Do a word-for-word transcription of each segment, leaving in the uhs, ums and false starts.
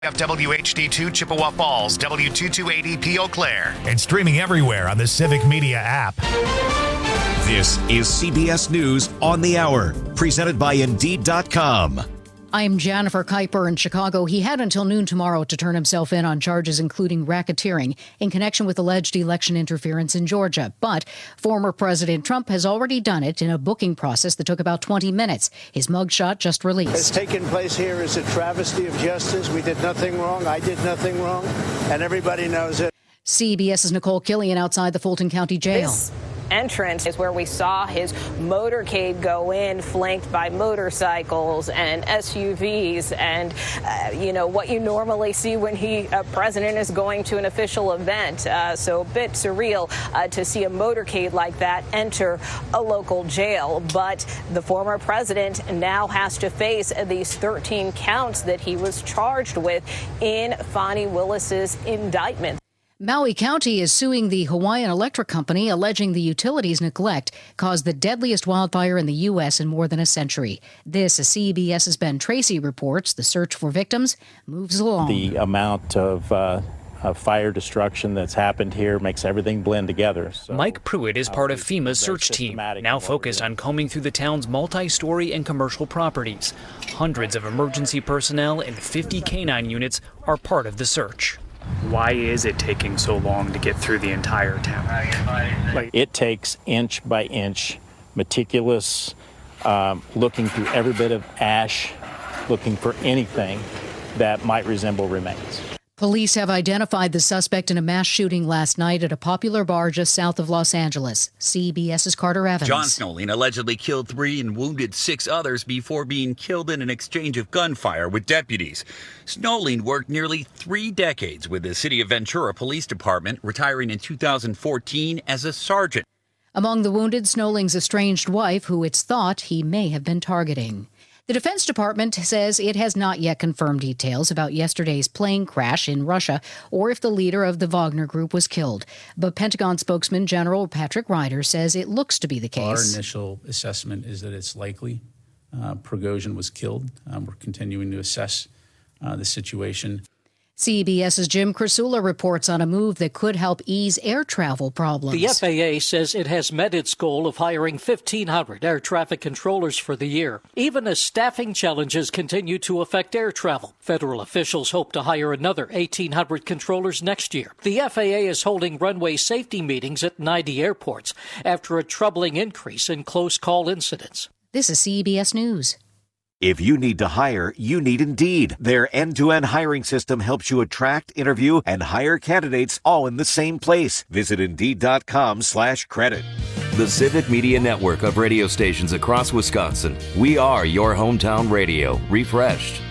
W H D two Chippewa Falls, W two two eighty P Eau Claire, and streaming everywhere on the Civic Media app. This is C B S News on the Hour, presented by Indeed dot com. I'm Jennifer Kuiper in Chicago. He had until noon tomorrow to turn himself in on charges including racketeering in connection with alleged election interference in Georgia. But former President Trump has already done it in a booking process that took about twenty minutes. His mugshot just released. What's taken place here is a travesty of justice. We did nothing wrong. I did nothing wrong. And everybody knows it. CBS's Nicole Killian outside the Fulton County Jail. This entrance is where we saw his motorcade go in, flanked by motorcycles and S U Vs and, uh, you know, what you normally see when he, a president is going to an official event. Uh, so a bit surreal uh, to see a motorcade like that enter a local jail. But the former president now has to face these thirteen counts that he was charged with in Fani Willis's indictment. Maui County is suing the Hawaiian Electric Company, alleging the utilities' neglect caused the deadliest wildfire in the U S in more than a century. This, as CBS's Ben Tracy reports, the search for victims moves along. The amount of, uh, of fire destruction that's happened here makes everything blend together. So, Mike Pruitt is part of FEMA's search team, now focused on combing through the town's multi-story and commercial properties. Hundreds of emergency personnel and fifty canine units are part of the search. Why is it taking so long to get through the entire town? Like, it takes inch by inch, meticulous, um, looking through every bit of ash, looking for anything that might resemble remains. Police have identified the suspect in a mass shooting last night at a popular bar just south of Los Angeles. CBS's Carter Evans. John Snolling allegedly killed three and wounded six others before being killed in an exchange of gunfire with deputies. Snolling worked nearly three decades with the City of Ventura Police Department, retiring in two thousand fourteen as a sergeant. Among the wounded, Snolling's estranged wife, who it's thought he may have been targeting. The Defense Department says it has not yet confirmed details about yesterday's plane crash in Russia or if the leader of the Wagner Group was killed. But Pentagon spokesman General Patrick Ryder says it looks to be the case. Our initial assessment is that it's likely uh, Prigozhin was killed. Um, we're continuing to assess uh, the situation. CBS's Jim Krasula reports on a move that could help ease air travel problems. The F A A says it has met its goal of hiring fifteen hundred air traffic controllers for the year, even as staffing challenges continue to affect air travel. Federal officials hope to hire another eighteen hundred controllers next year. The F A A is holding runway safety meetings at ninety airports after a troubling increase in close call incidents. This is C B S News. If you need to hire, you need Indeed. Their end-to-end hiring system helps you attract, interview, and hire candidates all in the same place. Visit Indeed.com slash credit. The Civic Media Network of radio stations across Wisconsin. We are your hometown radio, refreshed.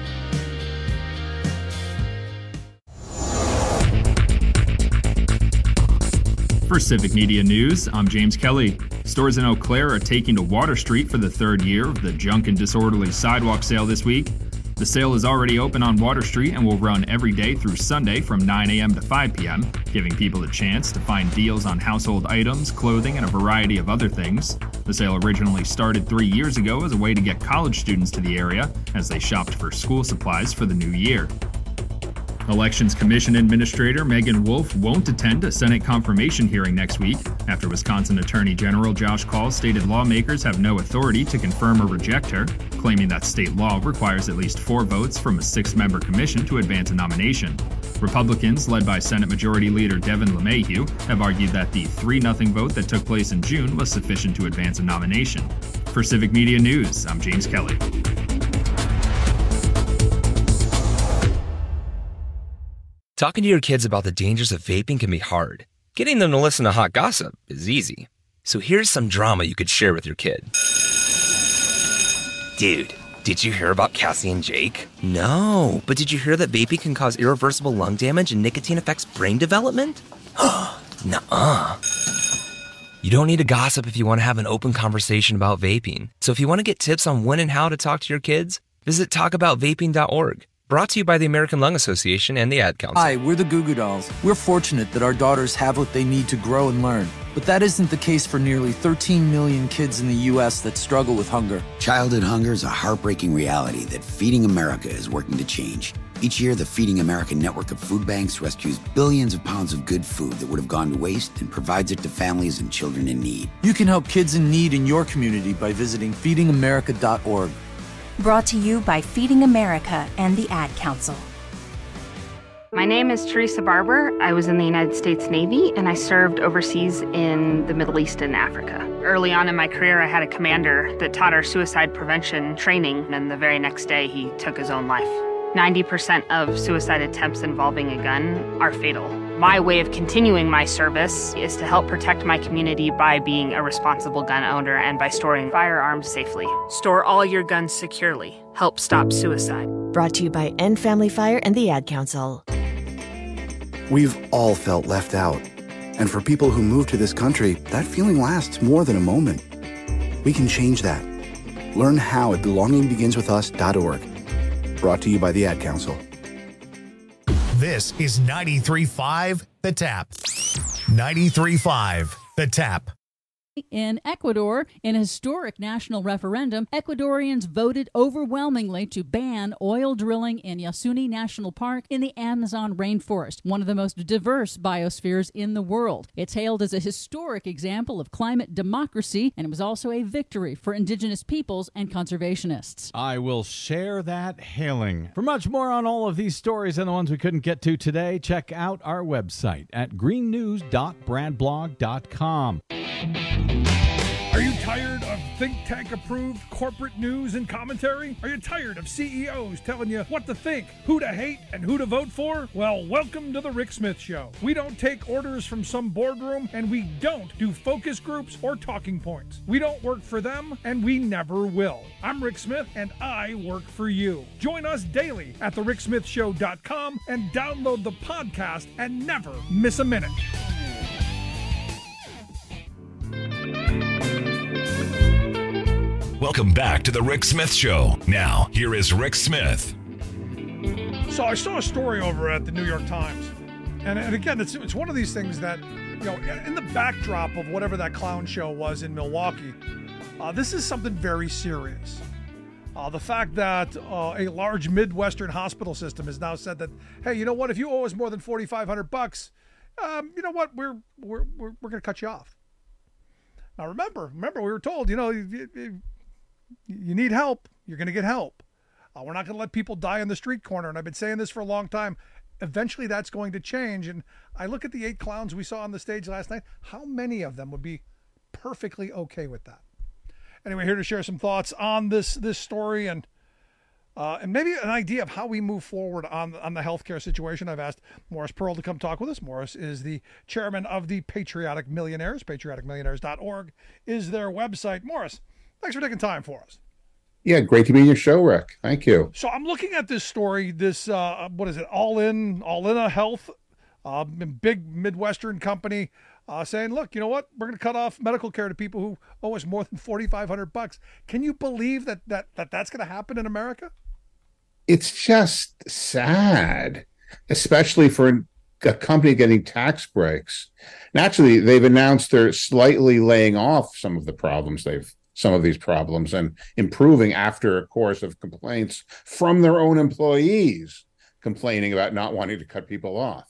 For Civic Media News, I'm James Kelly. Stores in Eau Claire are taking to Water Street for the third year of the Junk and Disorderly Sidewalk Sale this week. The sale is already open on Water Street and will run every day through Sunday from nine a.m. to five p.m., giving people a chance to find deals on household items, clothing, and a variety of other things. The sale originally started three years ago as a way to get college students to the area as they shopped for school supplies for the new year. Elections Commission Administrator Megan Wolf won't attend a Senate confirmation hearing next week after Wisconsin Attorney General Josh Kaul stated lawmakers have no authority to confirm or reject her, claiming that state law requires at least four votes from a six-member commission to advance a nomination. Republicans, led by Senate Majority Leader Devin LeMahieu, have argued that the three nothing vote that took place in June was sufficient to advance a nomination. For Civic Media News, I'm James Kelly. Talking to your kids about the dangers of vaping can be hard. Getting them to listen to hot gossip is easy. So here's some drama you could share with your kid. Dude, did you hear about Cassie and Jake? No, but did you hear that vaping can cause irreversible lung damage and nicotine affects brain development? Nuh-uh. You don't need to gossip if you want to have an open conversation about vaping. So if you want to get tips on when and how to talk to your kids, visit talk about vaping dot org. Brought to you by the American Lung Association and the Ad Council. Hi, we're the Goo Goo Dolls. We're fortunate that our daughters have what they need to grow and learn. But that isn't the case for nearly thirteen million kids in the U S that struggle with hunger. Childhood hunger is a heartbreaking reality that Feeding America is working to change. Each year, the Feeding America network of food banks rescues billions of pounds of good food that would have gone to waste and provides it to families and children in need. You can help kids in need in your community by visiting feeding america dot org. Brought to you by Feeding America and the Ad Council. My name is Teresa Barber. I was in the United States Navy, and I served overseas in the Middle East and Africa. Early on in my career, I had a commander that taught our suicide prevention training, and the very next day, he took his own life. ninety percent of suicide attempts involving a gun are fatal. My way of continuing my service is to help protect my community by being a responsible gun owner and by storing firearms safely. Store all your guns securely. Help stop suicide. Brought to you by End Family Fire and the Ad Council. We've all felt left out. And for people who move to this country, that feeling lasts more than a moment. We can change that. Learn how at belonging begins with us dot org. Brought to you by the Ad Council. This is ninety-three point five The Tap. ninety-three point five The Tap. In Ecuador, in a historic national referendum, Ecuadorians voted overwhelmingly to ban oil drilling in Yasuni National Park in the Amazon rainforest, one of the most diverse biospheres in the world. It's hailed as a historic example of climate democracy, and it was also a victory for indigenous peoples and conservationists. I will share that hailing. For much more on all of these stories and the ones we couldn't get to today, check out our website at green news dot brad blog dot com. Are you tired of think tank approved corporate news and commentary? Are you tired of C E Os telling you what to think, who to hate, and who to vote for? Well, welcome to the Rick Smith Show. We don't take orders from some boardroom, and we don't do focus groups or talking points. We don't work for them, and we never will. I'm Rick Smith, and I work for you. Join us daily at the rick smith show dot com and download the podcast and never miss a minute. Welcome back to the Rick Smith Show. Now, here is Rick Smith. So I saw a story over at the New York Times. And, and again, it's it's one of these things that, you know, in the backdrop of whatever that clown show was in Milwaukee, uh, this is something very serious. Uh, the fact that uh, a large Midwestern hospital system has now said that, hey, you know what, if you owe us more than forty-five hundred bucks, um, you know what, we're we're we're, we're going to cut you off. Now remember, remember we were told, you know, you, you, you need help, you're going to get help. Uh, we're not going to let people die on the street corner. And I've been saying this for a long time. Eventually that's going to change. And I look at the eight clowns we saw on the stage last night. How many of them would be perfectly okay with that? Anyway, here to share some thoughts on this this story and uh, and maybe an idea of how we move forward on, on the healthcare situation. I've asked Morris Pearl to come talk with us. Morris is the chairman of the Patriotic Millionaires. patriotic millionaires dot org is their website. Morris, thanks for taking time for us. Yeah, great to be in your show, Rick. Thank you. So I'm looking at this story, this, uh, what is it, All In, All In a Health, uh, big Midwestern company, uh, saying, look, you know what, we're going to cut off medical care to people who owe us more than forty-five hundred bucks. Can you believe that, that, that that's going to happen in America? It's just sad, especially for a company getting tax breaks. Naturally, they've announced they're slightly laying off some of the problems they've some of these problems and improving after a course of complaints from their own employees complaining about not wanting to cut people off.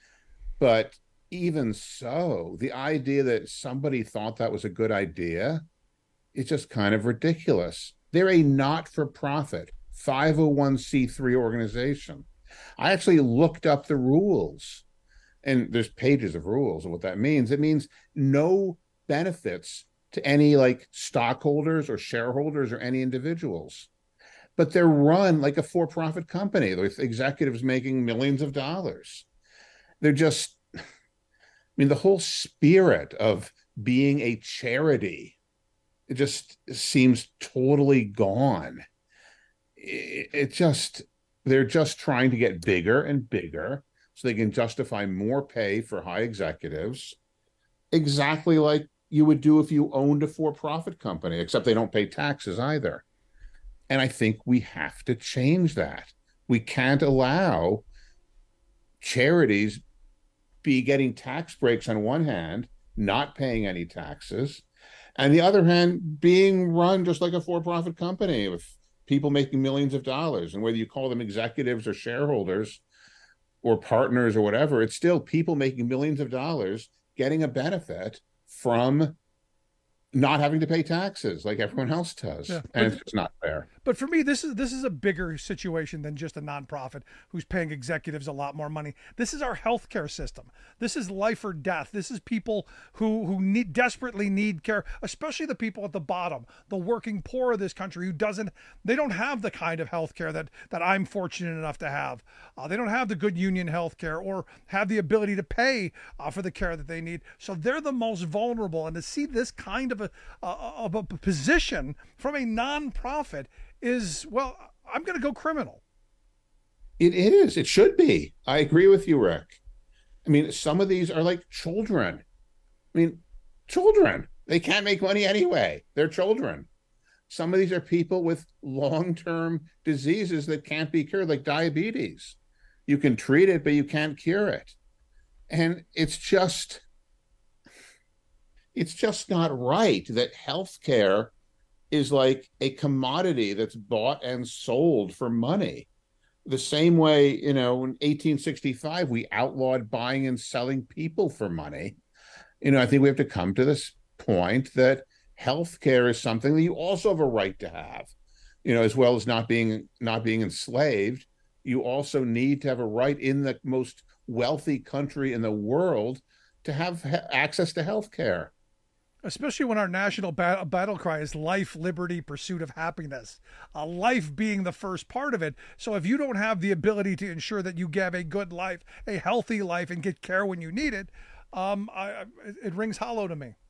But even so, the idea that somebody thought that was a good idea is just kind of ridiculous. They're a not-for-profit five oh one c three organization. I actually looked up the rules, and there's pages of rules of what that means. It means no benefits to any like stockholders or shareholders or any individuals. But they're run like a for-profit company with executives making millions of dollars. They're just, I mean, the whole spirit of being a charity, it just seems totally gone. It, it just, they're just trying to get bigger and bigger so they can justify more pay for high executives, exactly like you would do if you owned a for-profit company, except they don't pay taxes either. And I think we have to change that. We can't allow charities be getting tax breaks on one hand, not paying any taxes, and the other hand, being run just like a for-profit company with people making millions of dollars. And whether you call them executives or shareholders or partners or whatever, it's still people making millions of dollars getting a benefit from not having to pay taxes like everyone else does. Yeah, and but, it's just not fair. But for me, this is this is a bigger situation than just a nonprofit who's paying executives a lot more money. This is our healthcare system. This is life or death. This is people who who need desperately need care, especially the people at the bottom, the working poor of this country who doesn't they don't have the kind of healthcare that that I'm fortunate enough to have. Uh, they don't have the good union healthcare or have the ability to pay uh, for the care that they need. So they're the most vulnerable. And to see this kind of a, uh, of a position from a nonprofit is, well, I'm going to go criminal. It is. It should be. I agree with you, Rick. I mean, some of these are like children. I mean, children. They can't make money anyway. They're children. Some of these are people with long-term diseases that can't be cured, like diabetes. You can treat it, but you can't cure it. And it's just, it's just not right that healthcare is like a commodity that's bought and sold for money. The same way, you know, in eighteen sixty-five, we outlawed buying and selling people for money. You know, I think we have to come to this point that healthcare is something that you also have a right to have, you know, as well as not being not being enslaved. You also need to have a right in the most wealthy country in the world to have ha- access to healthcare. Especially when our national bat- battle cry is life, liberty, pursuit of happiness. Uh, life being the first part of it. So if you don't have the ability to ensure that you have a good life, a healthy life, and get care when you need it, um, I, I, it rings hollow to me.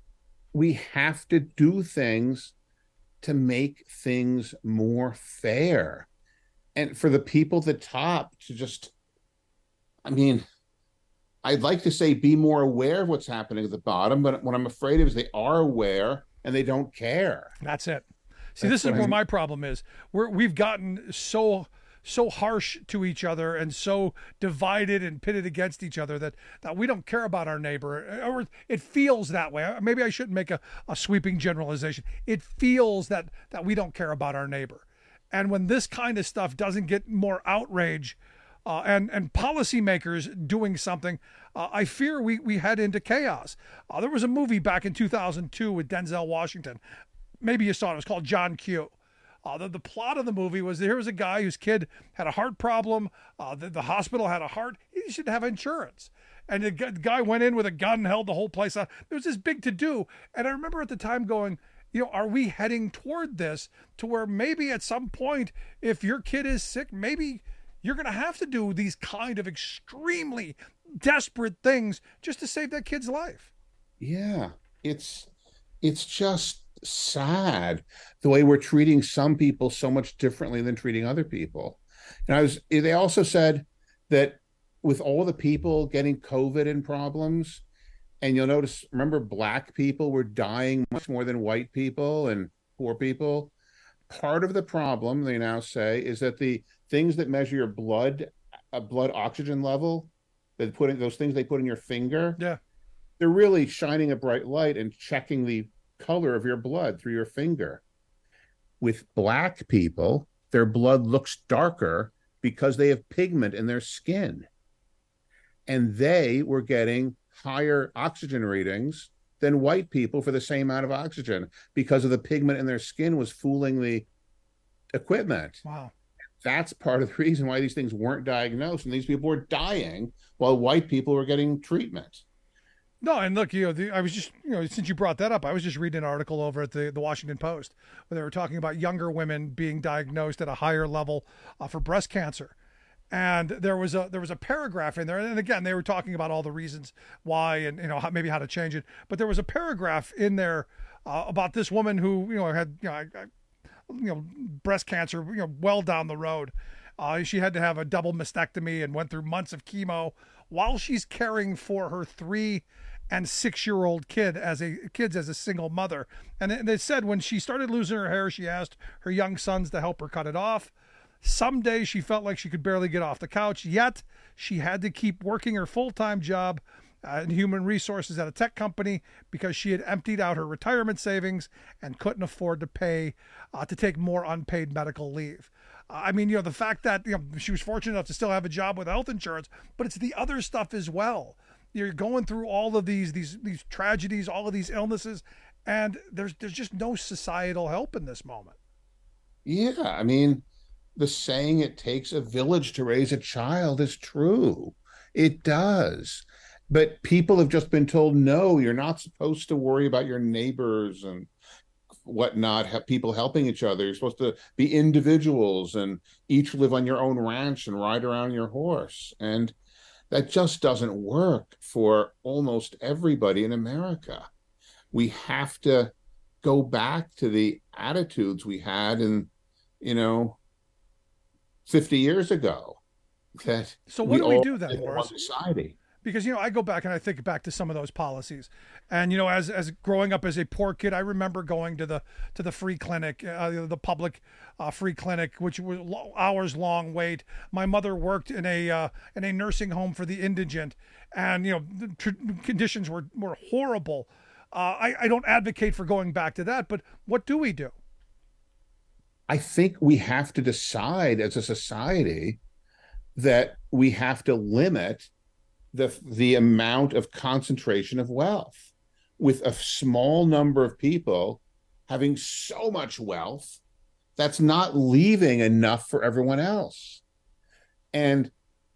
We have to do things to make things more fair. And for the people at the top to just, I mean, I'd like to say be more aware of what's happening at the bottom, but what I'm afraid of is they are aware and they don't care. That's it. See, That's this is what where I- my problem is. We're, we've gotten so so harsh to each other and so divided and pitted against each other that, that we don't care about our neighbor, or it feels that way. Maybe I shouldn't make a, a sweeping generalization. It feels that, that we don't care about our neighbor. And when this kind of stuff doesn't get more outrage uh, and, and policymakers doing something, uh, I fear we, we head into chaos. Uh, there was a movie back in two thousand two with Denzel Washington. Maybe you saw it. It was called John Q. Uh, the, the plot of the movie was there was a guy whose kid had a heart problem. Uh, the, the hospital had a heart. He should have insurance. And the, gu- the guy went in with a gun, held the whole place out. There was this big to-do. And I remember at the time going, you know, are we heading toward this to where maybe at some point, if your kid is sick, maybe you're going to have to do these kind of extremely desperate things just to save that kid's life? Yeah, it's it's just sad the way we're treating some people so much differently than treating other people. And I was they also said that with all the people getting COVID and problems, and you'll notice, remember, black people were dying much more than white people and poor people. Part of the problem, they now say, is that the things that measure your blood, a blood oxygen level, that put in those things they put in your finger, yeah, they're really shining a bright light and checking the color of your blood through your finger. With black people, their blood looks darker because they have pigment in their skin. And they were getting higher oxygen readings than white people for the same amount of oxygen because of the pigment in their skin was fooling the equipment. Wow. That's part of the reason why these things weren't diagnosed and these people were dying while white people were getting treatment. No, and look, you know, the, I was just, you know, since you brought that up, I was just reading an article over at the, the Washington Post where they were talking about younger women being diagnosed at a higher level uh, for breast cancer. And there was a there was a paragraph in there, and again, they were talking about all the reasons why, and you know how, maybe how to change it. But there was a paragraph in there uh, about this woman who you know had you know, I, I, you know breast cancer, you know, well down the road. Uh, she had to have a double mastectomy and went through months of chemo while she's caring for her three and six-year-old kid as a kids as a single mother. And they said when she started losing her hair, she asked her young sons to help her cut it off. Some days she felt like she could barely get off the couch, yet she had to keep working her full-time job uh, in human resources at a tech company because she had emptied out her retirement savings and couldn't afford to pay uh, to take more unpaid medical leave. Uh, I mean, you know, the fact that you know she was fortunate enough to still have a job with health insurance, but it's the other stuff as well. You're going through all of these these these tragedies, all of these illnesses, and there's there's just no societal help in this moment. Yeah, I mean, the saying "it takes a village to raise a child" is true. It does. But people have just been told, no, you're not supposed to worry about your neighbors and whatnot, have people helping each other. You're supposed to be individuals and each live on your own ranch and ride around your horse. And that just doesn't work for almost everybody in America. We have to go back to the attitudes we had in, you know, fifty years ago. That so what we do we do then, Morris? Society. Because, you know, I go back and I think back to some of those policies. And, you know, as as growing up as a poor kid, I remember going to the to the free clinic, uh, the public uh, free clinic, which was hours long wait. My mother worked in a uh, in a nursing home for the indigent. And, you know, the tr- conditions were, were horrible. Uh, I, I don't advocate for going back to that. But what do we do? I think we have to decide as a society that we have to limit the the amount of concentration of wealth, with a small number of people having so much wealth that's not leaving enough for everyone else. And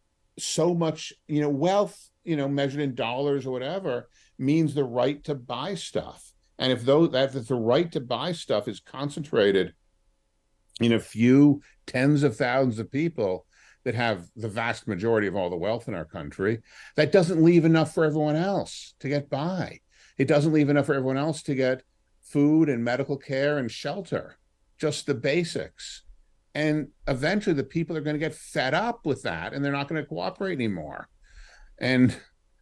so much, you know, wealth, you know, measured in dollars or whatever, means the right to buy stuff. And if those that if the right to buy stuff is concentrated in a few tens of thousands of people that have the vast majority of all the wealth in our country, that doesn't leave enough for everyone else to get by. It doesn't leave enough for everyone else to get food and medical care and shelter, just the basics. And eventually the people are going to get fed up with that and they're not going to cooperate anymore. And,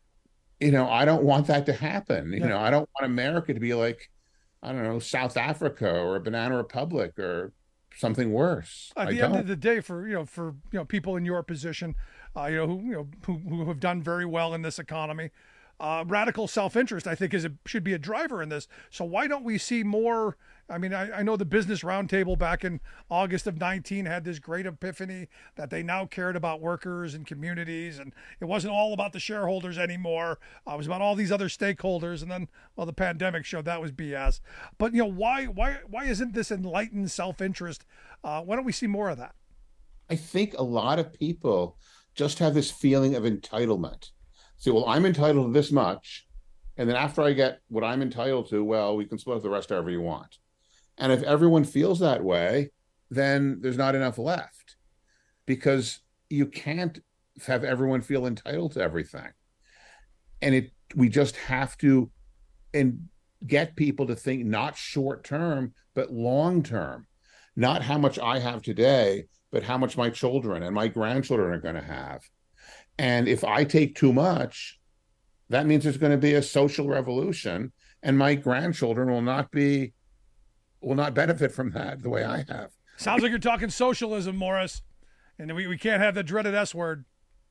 you know, I don't want that to happen. You Yeah. know, I don't want America to be like, I don't know, South Africa or a Banana Republic or something worse. At I the don't. end of the day, for you know, for you know, people in your position, uh, you know, who you know who, who have done very well in this economy, uh, radical self-interest, I think, is a, should be a driver in this. So why don't we see more? I mean, I, I know the Business Roundtable back in August of nineteen had this great epiphany that they now cared about workers and communities, and it wasn't all about the shareholders anymore. Uh, it was about all these other stakeholders, and then, well, the pandemic showed that was B S. But you know, why why why isn't this enlightened self-interest? Uh, why don't we see more of that? I think a lot of people just have this feeling of entitlement. Say, well, I'm entitled to this much, and then after I get what I'm entitled to, well, we can split the rest however you want. And if everyone feels that way, then there's not enough left, because you can't have everyone feel entitled to everything. And it we just have to and get people to think not short term, but long term. Not how much I have today, but how much my children and my grandchildren are going to have. And if I take too much, that means there's going to be a social revolution, and my grandchildren will not be will not benefit from that the way I have. Sounds like you're talking socialism, Morris, and we, we can't have the dreaded S word.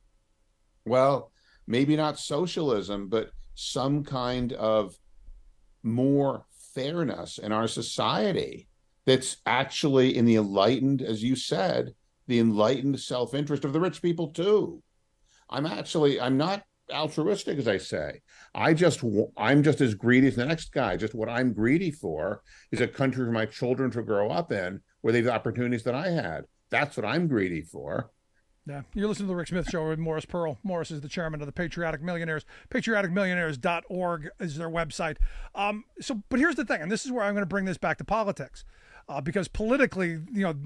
Well, maybe not socialism, but some kind of more fairness in our society that's actually in the enlightened, as you said, the enlightened self-interest of the rich people too. I'm actually, I'm not altruistic, as I say. I just, I'm just as greedy as the next guy. Just what I'm greedy for is a country for my children to grow up in where they have the opportunities that I had. That's what I'm greedy for. Yeah, you're listening to the Rick Smith Show with Morris Pearl. Morris is the chairman of the Patriotic Millionaires. patriotic millionaires dot org is their website. Um, so, but here's the thing, and this is where I'm going to bring this back to politics, uh, because politically, you know,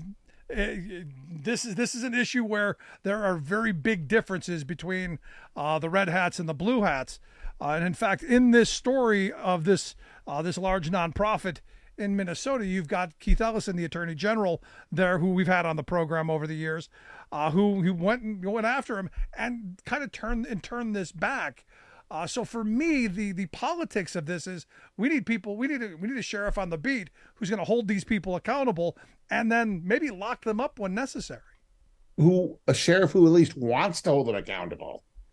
this is this is an issue where there are very big differences between uh, the red hats and the blue hats. Uh, and in fact, in this story of this uh, this large nonprofit in Minnesota, you've got Keith Ellison, the Attorney General there, who we've had on the program over the years, uh, who who went and went after him and kind of turned and turned this back. Uh, so for me, the the politics of this is we need people, we need a, we need a sheriff on the beat who's going to hold these people accountable and then maybe lock them up when necessary. Who a sheriff who at least wants to hold them accountable.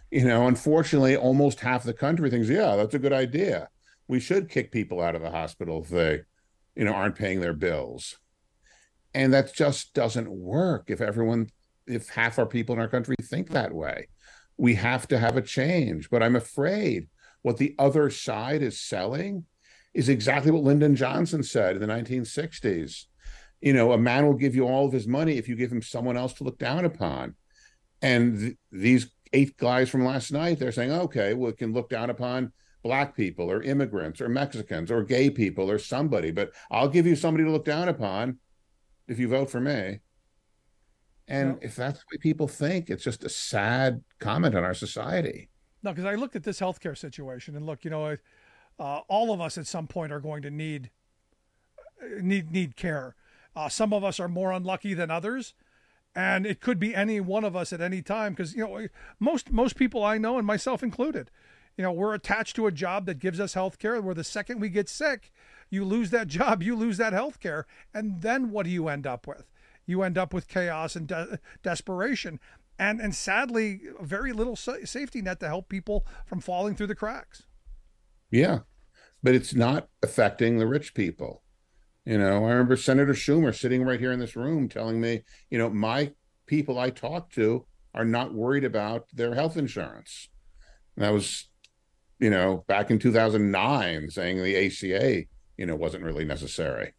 You know, unfortunately, almost half the country thinks, yeah, that's a good idea. We should kick people out of the hospital if they, you know, aren't paying their bills. And that just doesn't work if everyone, if half our people in our country think that way. We have to have a change. But I'm afraid what the other side is selling is exactly what Lyndon Johnson said in the nineteen sixties. You know, a man will give you all of his money if you give him someone else to look down upon. And th- these eight guys from last night, they're saying, okay, well, it can look down upon Black people or immigrants or Mexicans or gay people or somebody, but I'll give you somebody to look down upon if you vote for me. And no. if that's the way people think, it's just a sad comment on our society. No, because I looked at this healthcare situation and look, you know, uh, all of us at some point are going to need need need care. Uh, some of us are more unlucky than others, and it could be any one of us at any time. Because you know, most most people I know, and myself included, you know, we're attached to a job that gives us health care. Where the second we get sick, you lose that job, you lose that health care, and then what do you end up with? You end up with chaos and de- desperation, and and sadly, very little sa- safety net to help people from falling through the cracks. Yeah, but it's not affecting the rich people. You know, I remember Senator Schumer sitting right here in this room telling me, you know, my people I talk to are not worried about their health insurance. And that was, you know, back in two thousand nine, saying the A C A, you know, wasn't really necessary.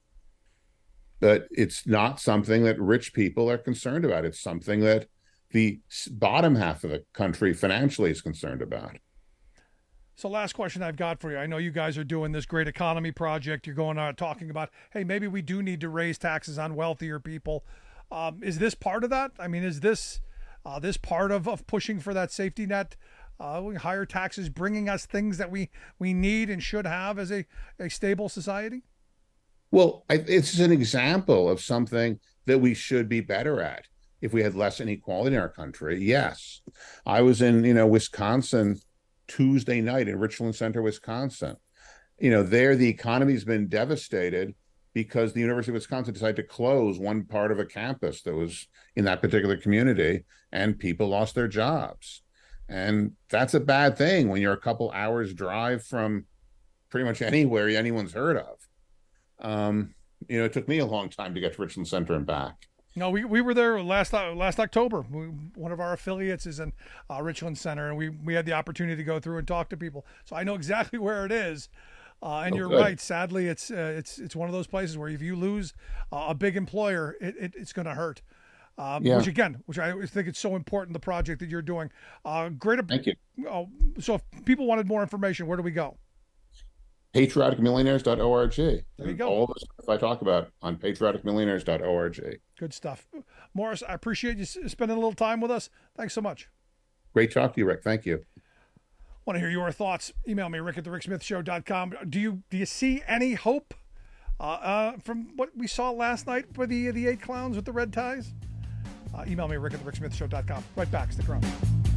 But it's not something that rich people are concerned about. It's something that the bottom half of the country financially is concerned about. So last question I've got for you. I know you guys are doing this great economy project. You're going on talking about, hey, maybe we do need to raise taxes on wealthier people. Um, is this part of that? I mean, is this uh, this part of, of pushing for that safety net? Uh, higher taxes bringing us things that we, we need and should have as a, a stable society? Well, I, it's an example of something that we should be better at if we had less inequality in our country. Yes. I was in, you know, Wisconsin Tuesday night in Richland Center, Wisconsin. You know, there the economy's been devastated because the University of Wisconsin decided to close one part of a campus that was in that particular community, and people lost their jobs. And that's a bad thing when you're a couple hours drive from pretty much anywhere anyone's heard of. Um, you know, it took me a long time to get to Richland Center and back. No, we, we were there last uh, last October. We, one of our affiliates is in uh, Richland Center, and we, we had the opportunity to go through and talk to people. So I know exactly where it is. Uh, and oh, you're good. Right. Sadly, it's uh, it's it's one of those places where if you lose uh, a big employer, it, it it's going to hurt. Um, yeah. Which again, which I think it's so important, the project that you're doing. Uh, great. Thank you. Uh, so if people wanted more information, where do we go? patriotic millionaires dot org. There you go. All the stuff I talk about on patriotic millionaires dot org. Good stuff. Morris, I appreciate you spending a little time with us. Thanks so much. Great talk to you, Rick. Thank you. Want to hear your thoughts? Email me, rick at the rick smith show dot com. Do you do you see any hope uh, uh, from what we saw last night for the, the eight clowns with the red ties? Uh, email me, rick at the rick smith show dot com. Right back. Stick around.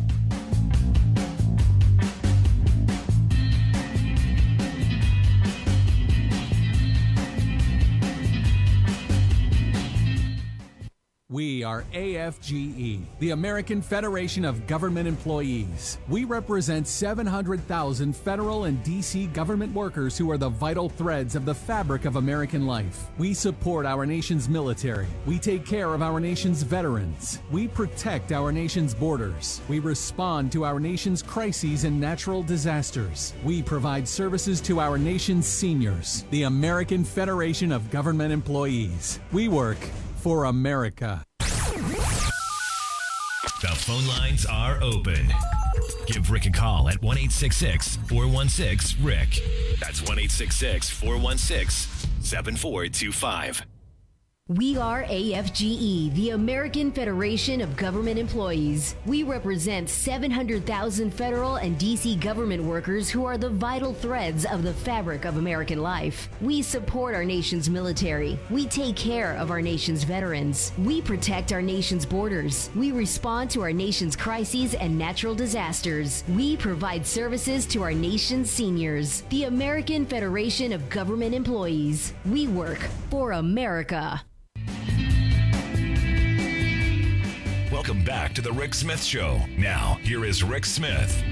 We are A F G E, the American Federation of Government Employees. We represent seven hundred thousand federal and D C government workers who are the vital threads of the fabric of American life. We support our nation's military. We take care of our nation's veterans. We protect our nation's borders. We respond to our nation's crises and natural disasters. We provide services to our nation's seniors. The American Federation of Government Employees. We work for America. The phone lines are open. Give Rick a call at one eight six six, four one six, Rick. That's one eight six six, four one six, seven four two five. We are A F G E, the American Federation of Government Employees. We represent seven hundred thousand federal and D C government workers who are the vital threads of the fabric of American life. We support our nation's military. We take care of our nation's veterans. We protect our nation's borders. We respond to our nation's crises and natural disasters. We provide services to our nation's seniors. The American Federation of Government Employees. We work for America. Welcome back to the Rick Smith Show. Now, here is Rick Smith.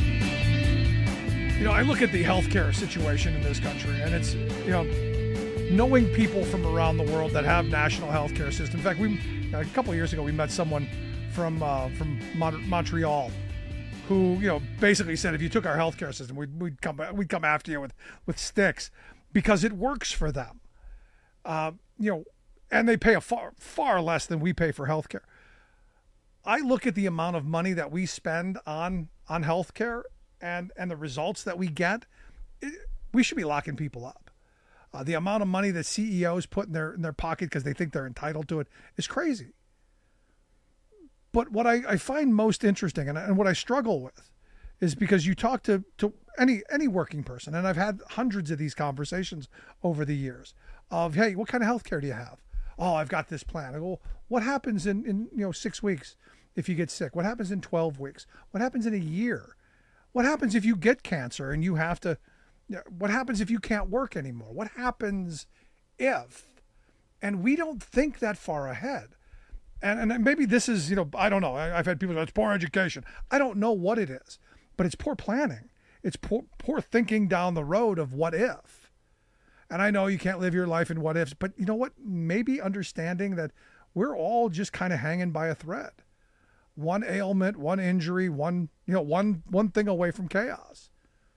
You know, I look at the healthcare situation in this country, and it's, you know, knowing people from around the world that have national healthcare systems. In fact, we a couple of years ago we met someone from uh, from Mon- Montreal, who, you know, basically said if you took our healthcare system, we'd, we'd come we'd come after you with, with sticks because it works for them. Uh, you know, and they pay a far far less than we pay for healthcare. I look at the amount of money that we spend on on healthcare and and the results that we get. It, we should be locking people up. Uh, the amount of money that C E Os put in their in their pocket because they think they're entitled to it is crazy. But what I, I find most interesting and, and what I struggle with is because you talk to, to any any working person, and I've had hundreds of these conversations over the years of, hey, what kind of health care do you have? Oh, I've got this plan. I go, what happens in, in you know six weeks if you get sick? What happens in twelve weeks? What happens in a year? What happens if you get cancer and you have to, what happens if you can't work anymore? What happens if? And we don't think that far ahead. And and maybe this is, you know, I don't know. I, I've had people say it's poor education. I don't know what it is, but it's poor planning. It's poor, poor thinking down the road of what if. And I know you can't live your life in what ifs, but you know what? Maybe understanding that we're all just kind of hanging by a thread. One ailment, one injury, one, you know, one one thing away from chaos.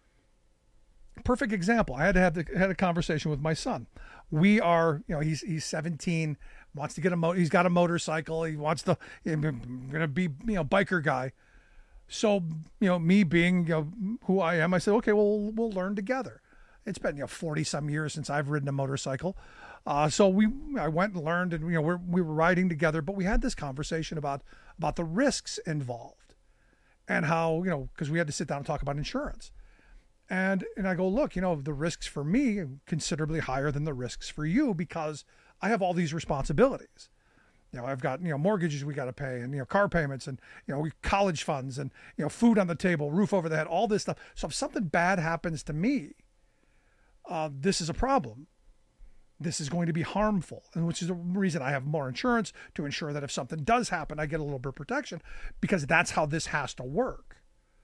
Perfect example. I had to have the, had a conversation with my son. We are, you know, he's he's seventeen, wants to get a mo- he's got a motorcycle. He wants to, he's gonna be, you know, biker guy. So, you know, me being, you know, who I am, I said, okay, well, we'll learn together. It's been, you know, forty some years since I've ridden a motorcycle. Uh, so we, I went and learned, and, you know, we're, we were riding together, but we had this conversation about, about the risks involved and how, you know, because we had to sit down and talk about insurance. And, and I go, look, you know, the risks for me are considerably higher than the risks for you because I have all these responsibilities. You know, I've got, you know, mortgages we got to pay and, you know, car payments and, you know, college funds and, you know, food on the table, roof over the head, all this stuff. So if something bad happens to me, uh, this is a problem. This is going to be harmful, and which is the reason I have more insurance to ensure that if something does happen, I get a little bit of protection, because that's how this has to work.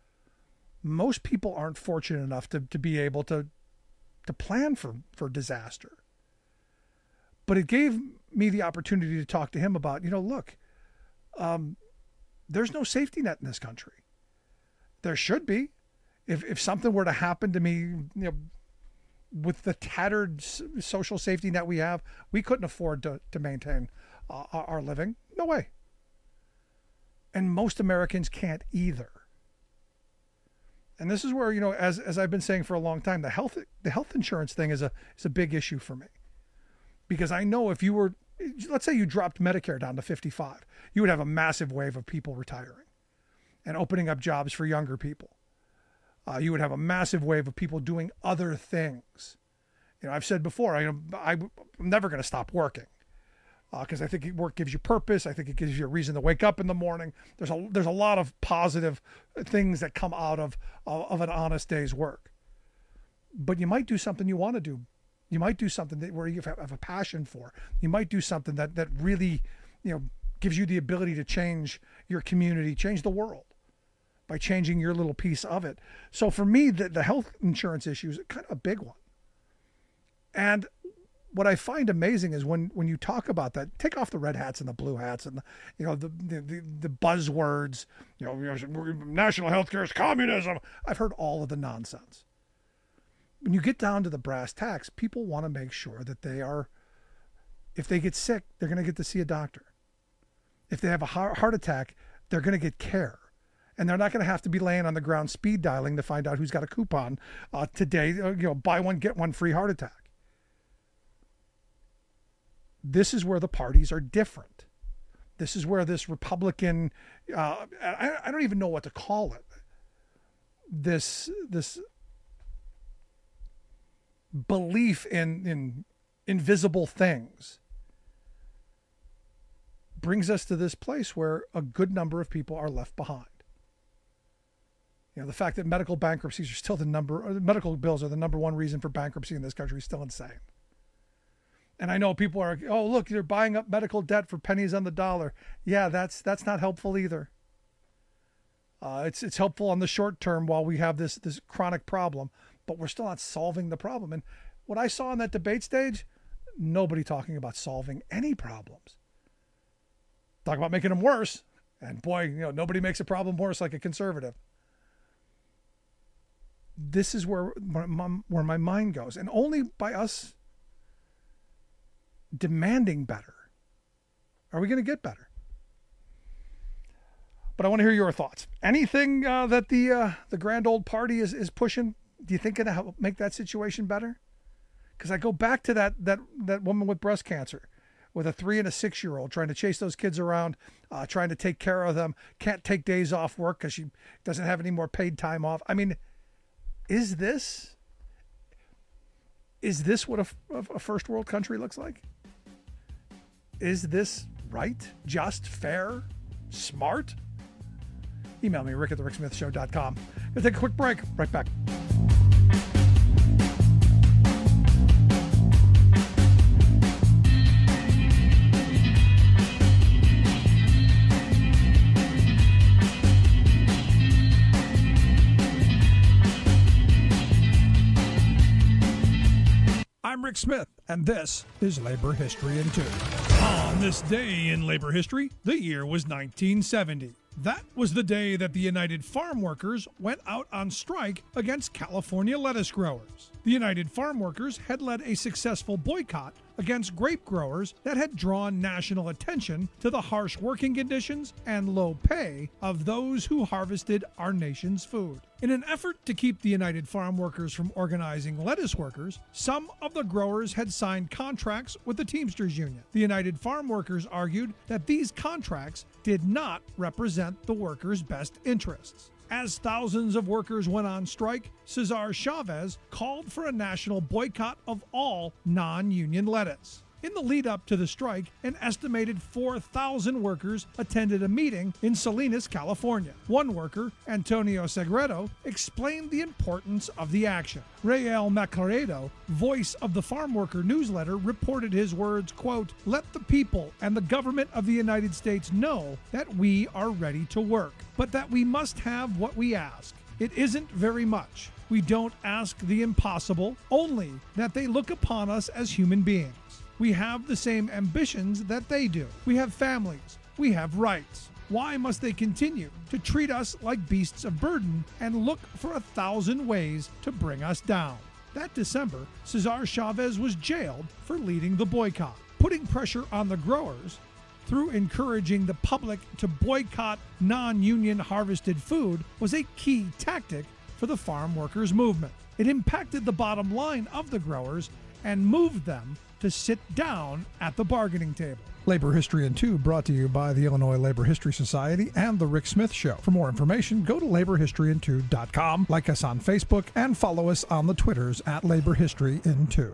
Most people aren't fortunate enough to, to be able to to plan for, for disaster. But it gave me the opportunity to talk to him about, you know, look, um, there's no safety net in this country. There should be. If if something were to happen to me, you know, with the tattered social safety net we have, we couldn't afford to, to maintain uh, our living. No way. And most Americans can't either. And this is where, you know, as as I've been saying for a long time, the health the health insurance thing is a is a big issue for me. Because I know if you were, let's say you dropped Medicare down to fifty-five, you would have a massive wave of people retiring and opening up jobs for younger people. Uh, you would have a massive wave of people doing other things. You know, I've said before, I, I'm never going to stop working because uh, I think work gives you purpose. I think it gives you a reason to wake up in the morning. There's a there's a lot of positive things that come out of of an honest day's work. But you might do something you want to do. You might do something that where you have a passion for. You might do something that that really, you know, gives you the ability to change your community, change the world, by changing your little piece of it. So for me, the, the health insurance issue is kind of a big one. And what I find amazing is when, when you talk about that, take off the red hats and the blue hats and the, you know, the, the, the, the buzzwords, you know, national health care is communism. I've heard all of the nonsense. When you get down to the brass tacks, people want to make sure that they are, if they get sick, they're going to get to see a doctor. If they have a heart attack, they're going to get care. And they're not going to have to be laying on the ground speed dialing to find out who's got a coupon uh, today. You know, buy one, get one free heart attack. This is where the parties are different. This is where this Republican, uh, I, I don't even know what to call it. This this belief in in invisible things brings us to this place where a good number of people are left behind. You know, the fact that medical bankruptcies are still the number, medical bills are the number one reason for bankruptcy in this country is still insane. And I know people are, oh, look, they're buying up medical debt for pennies on the dollar. Yeah, that's that's not helpful either. Uh, it's it's helpful on the short term while we have this this chronic problem, but we're still not solving the problem. And what I saw on that debate stage, nobody talking about solving any problems. Talk about making them worse. And boy, you know, nobody makes a problem worse like a conservative. This is where my, where my mind goes. And only by us demanding better are we going to get better. But I want to hear your thoughts. Anything uh, that the uh, the grand old party is, is pushing, do you think it'll help make that situation better? Because I go back to that that that woman with breast cancer, with a three and a six year old trying to chase those kids around, uh, trying to take care of them, can't take days off work because she doesn't have any more paid time off. I mean, is this is this what a, a first world country looks like? Is this right, just, fair, smart? Email me, rick at the rick smith show dot com. Gonna take a quick break. Right back. I'm Rick Smith, and this is Labor History in Two. On this day in labor history, the year was nineteen seventy. That was the day that the United Farm Workers went out on strike against California lettuce growers. The United Farm Workers had led a successful boycott against grape growers that had drawn national attention to the harsh working conditions and low pay of those who harvested our nation's food. In an effort to keep the United Farm Workers from organizing lettuce workers, some of the growers had signed contracts with the Teamsters Union. The United Farm Workers argued that these contracts did not represent the workers' best interests. As thousands of workers went on strike, Cesar Chavez called for a national boycott of all non-union lettuce. In the lead up to the strike, an estimated four thousand workers attended a meeting in Salinas, California. One worker, Antonio Segredo, explained the importance of the action. Rael Macaredo, voice of the Farm Worker newsletter, reported his words, quote, "Let the people and the government of the United States know that we are ready to work, but that we must have what we ask. It isn't very much. We don't ask the impossible, only that they look upon us as human beings. We have the same ambitions that they do. We have families. We have rights. Why must they continue to treat us like beasts of burden and look for a thousand ways to bring us down?" That December, Cesar Chavez was jailed for leading the boycott. Putting pressure on the growers through encouraging the public to boycott non-union harvested food was a key tactic for the farm workers movement. It impacted the bottom line of the growers and moved them to sit down at the bargaining table. Labor History in Two brought to you by the Illinois Labor History Society and The Rick Smith Show. For more information, go to labor history in two dot com, like us on Facebook, and follow us on the Twitters at Labor History in Two.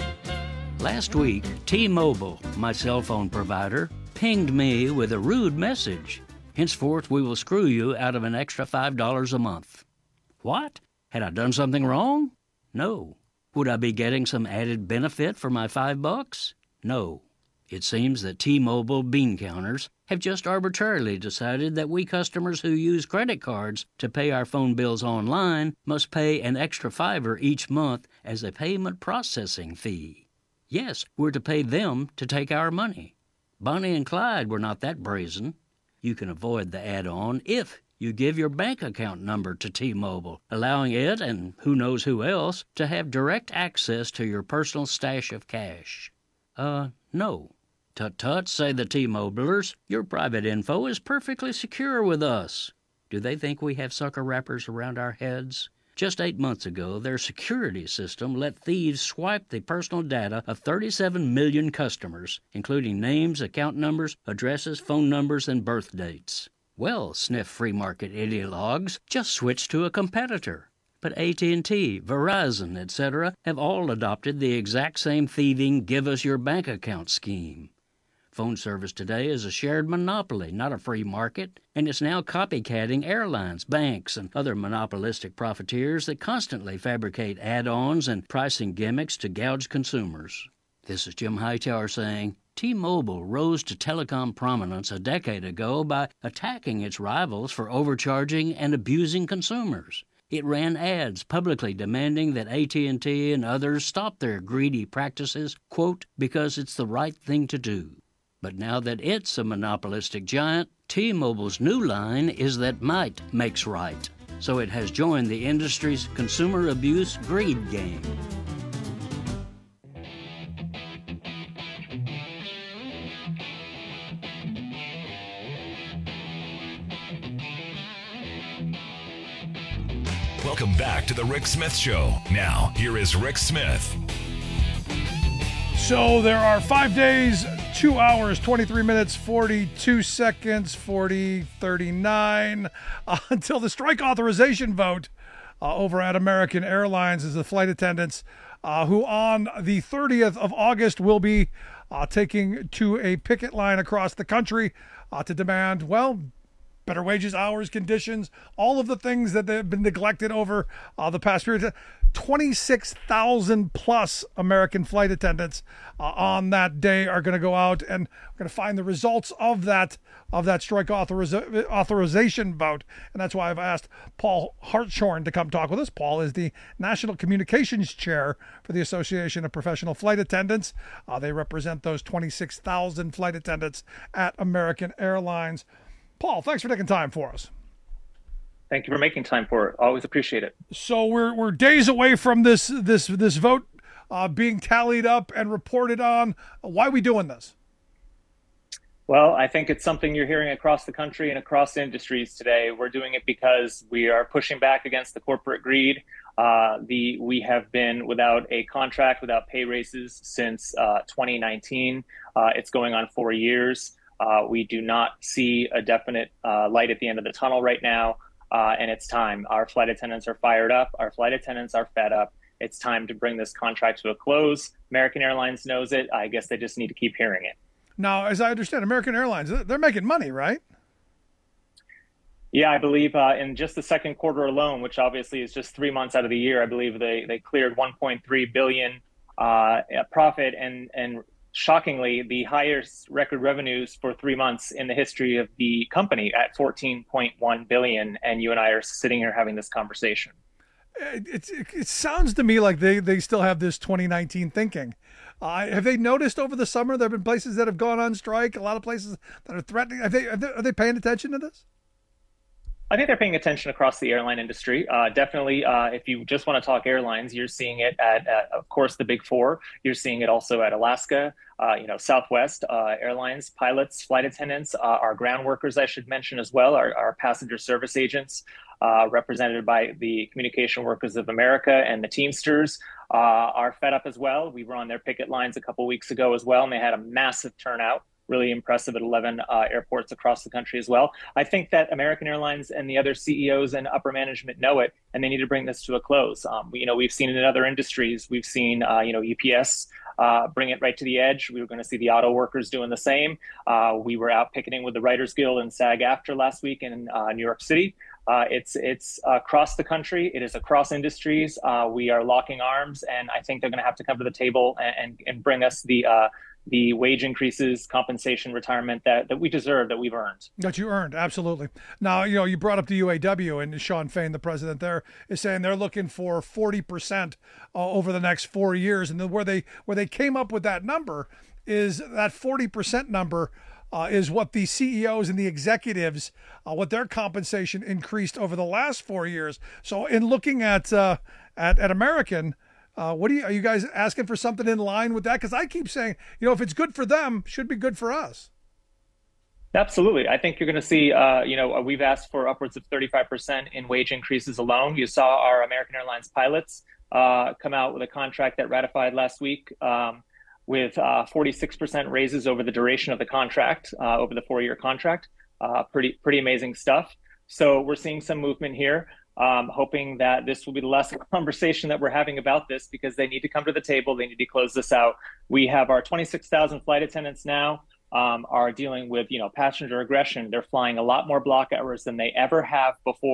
Last week, T-Mobile, my cell phone provider, pinged me with a rude message. Henceforth, we will screw you out of an extra five dollars a month. What? Had I done something wrong? No. Would I be getting some added benefit for my five bucks? No. It seems that T-Mobile bean counters have just arbitrarily decided that we customers who use credit cards to pay our phone bills online must pay an extra fiver each month as a payment processing fee. Yes, we're to pay them to take our money. Bonnie and Clyde were not that brazen. You can avoid the add-on if you give your bank account number to T-Mobile, allowing it, and who knows who else, to have direct access to your personal stash of cash. Uh, no. Tut-tut, say the T-Mobilers. Your private info is perfectly secure with us. Do they think we have sucker wrappers around our heads? Just eight months ago, their security system let thieves swipe the personal data of thirty-seven million customers, including names, account numbers, addresses, phone numbers, and birth dates. Well, sniff free market ideologues, just switch to a competitor. But A T and T, Verizon, et cetera have all adopted the exact same thieving give-us-your-bank account scheme. Phone service today is a shared monopoly, not a free market, and it's now copycatting airlines, banks, and other monopolistic profiteers that constantly fabricate add-ons and pricing gimmicks to gouge consumers. This is Jim Hightower saying, T-Mobile rose to telecom prominence a decade ago by attacking its rivals for overcharging and abusing consumers. It ran ads publicly demanding that A T and T and others stop their greedy practices, quote, because it's the right thing to do. But now that it's a monopolistic giant, T-Mobile's new line is that might makes right. So it has joined the industry's consumer abuse greed game. Welcome back to the Rick Smith Show. Now, here is Rick Smith. So there are five days, two hours, twenty-three minutes, forty-two seconds, forty, thirty-nine, uh, until the strike authorization vote uh, over at American Airlines as the flight attendants uh, who on the thirtieth of August will be uh, taking to a picket line across the country uh, to demand, well, better wages, hours, conditions, all of the things that have been neglected over uh, the past period. twenty-six thousand plus American flight attendants uh, on that day are going to go out, and we're going to find the results of that of that strike authoriza- authorization vote. And that's why I've asked Paul Hartshorn to come talk with us. Paul is the National Communications Chair for the Association of Professional Flight Attendants. Uh, they represent those twenty-six thousand flight attendants at American Airlines. Paul, thanks for taking time for us. Thank you for making time for it. Always appreciate it. So we're we're days away from this this this vote uh, being tallied up and reported on. Why are we doing this? Well, I think it's something you're hearing across the country and across industries today. We're doing it because we are pushing back against the corporate greed. Uh, the we have been without a contract, without pay raises since uh, twenty nineteen. Uh, it's going on four years. Uh, we do not see a definite uh, light at the end of the tunnel right now, uh, and it's time. Our flight attendants are fired up. Our flight attendants are fed up. It's time to bring this contract to a close. American Airlines knows it. I guess they just need to keep hearing it. Now, as I understand, American Airlines, they're making money, right? Yeah, I believe uh, in just the second quarter alone, which obviously is just three months out of the year, I believe they they cleared one point three billion dollars uh, profit and and. Shockingly, the highest record revenues for three months in the history of the company at fourteen point one billion dollars. And you and I are sitting here having this conversation. It, it, it sounds to me like they, they still have this twenty nineteen thinking. Uh, have they noticed over the summer there have been places that have gone on strike, a lot of places that are threatening? Are they, are they, are they paying attention to this? I think they're paying attention across the airline industry. Uh, definitely, uh, if you just want to talk airlines, you're seeing it at, at, of course, the big four. You're seeing it also at Alaska, uh, you know, Southwest uh, Airlines, pilots, flight attendants, uh, our ground workers, I should mention as well, our, our passenger service agents, uh, represented by the Communication Workers of America and the Teamsters, uh, are fed up as well. We were on their picket lines a couple weeks ago as well, and they had a massive turnout. Really impressive at eleven uh, airports across the country as well. I think that American Airlines and the other C E Os and upper management know it, and they need to bring this to a close. Um, you know, we've seen it in other industries. We've seen, uh, you know, U P S uh, bring it right to the edge. We were going to see the auto workers doing the same. Uh, we were out picketing with the Writers Guild and SAG-AFTRA last week in uh, New York City. Uh, it's it's across the country. It is across industries. Uh, we are locking arms, and I think they're going to have to come to the table and, and, and bring us the uh, the wage increases, compensation, retirement that, that we deserve, that we've earned. That you earned, absolutely. Now, you know, you brought up the U A W, and Sean Fain, the president there, is saying they're looking for forty percent uh, over the next four years. And then where they where they came up with that number is that forty percent number uh, is what the C E Os and the executives, uh, what their compensation increased over the last four years. So in looking at uh, at, at American, Uh, what do you, are you guys asking for something in line with that? Because I keep saying, you know, if it's good for them, should be good for us. Absolutely. I think you're going to see, uh, you know, we've asked for upwards of thirty-five percent in wage increases alone. You saw our American Airlines pilots uh, come out with a contract that ratified last week um, with uh, forty-six percent raises over the duration of the contract, uh, over the four-year contract. Uh, pretty, pretty amazing stuff. So we're seeing some movement here. Um, hoping that this will be the last conversation that we're having about this, because they need to come to the table. They need to close this out. We have our twenty-six thousand flight attendants now um, are dealing with, you know, passenger aggression. They're flying a lot more block hours than they ever have before.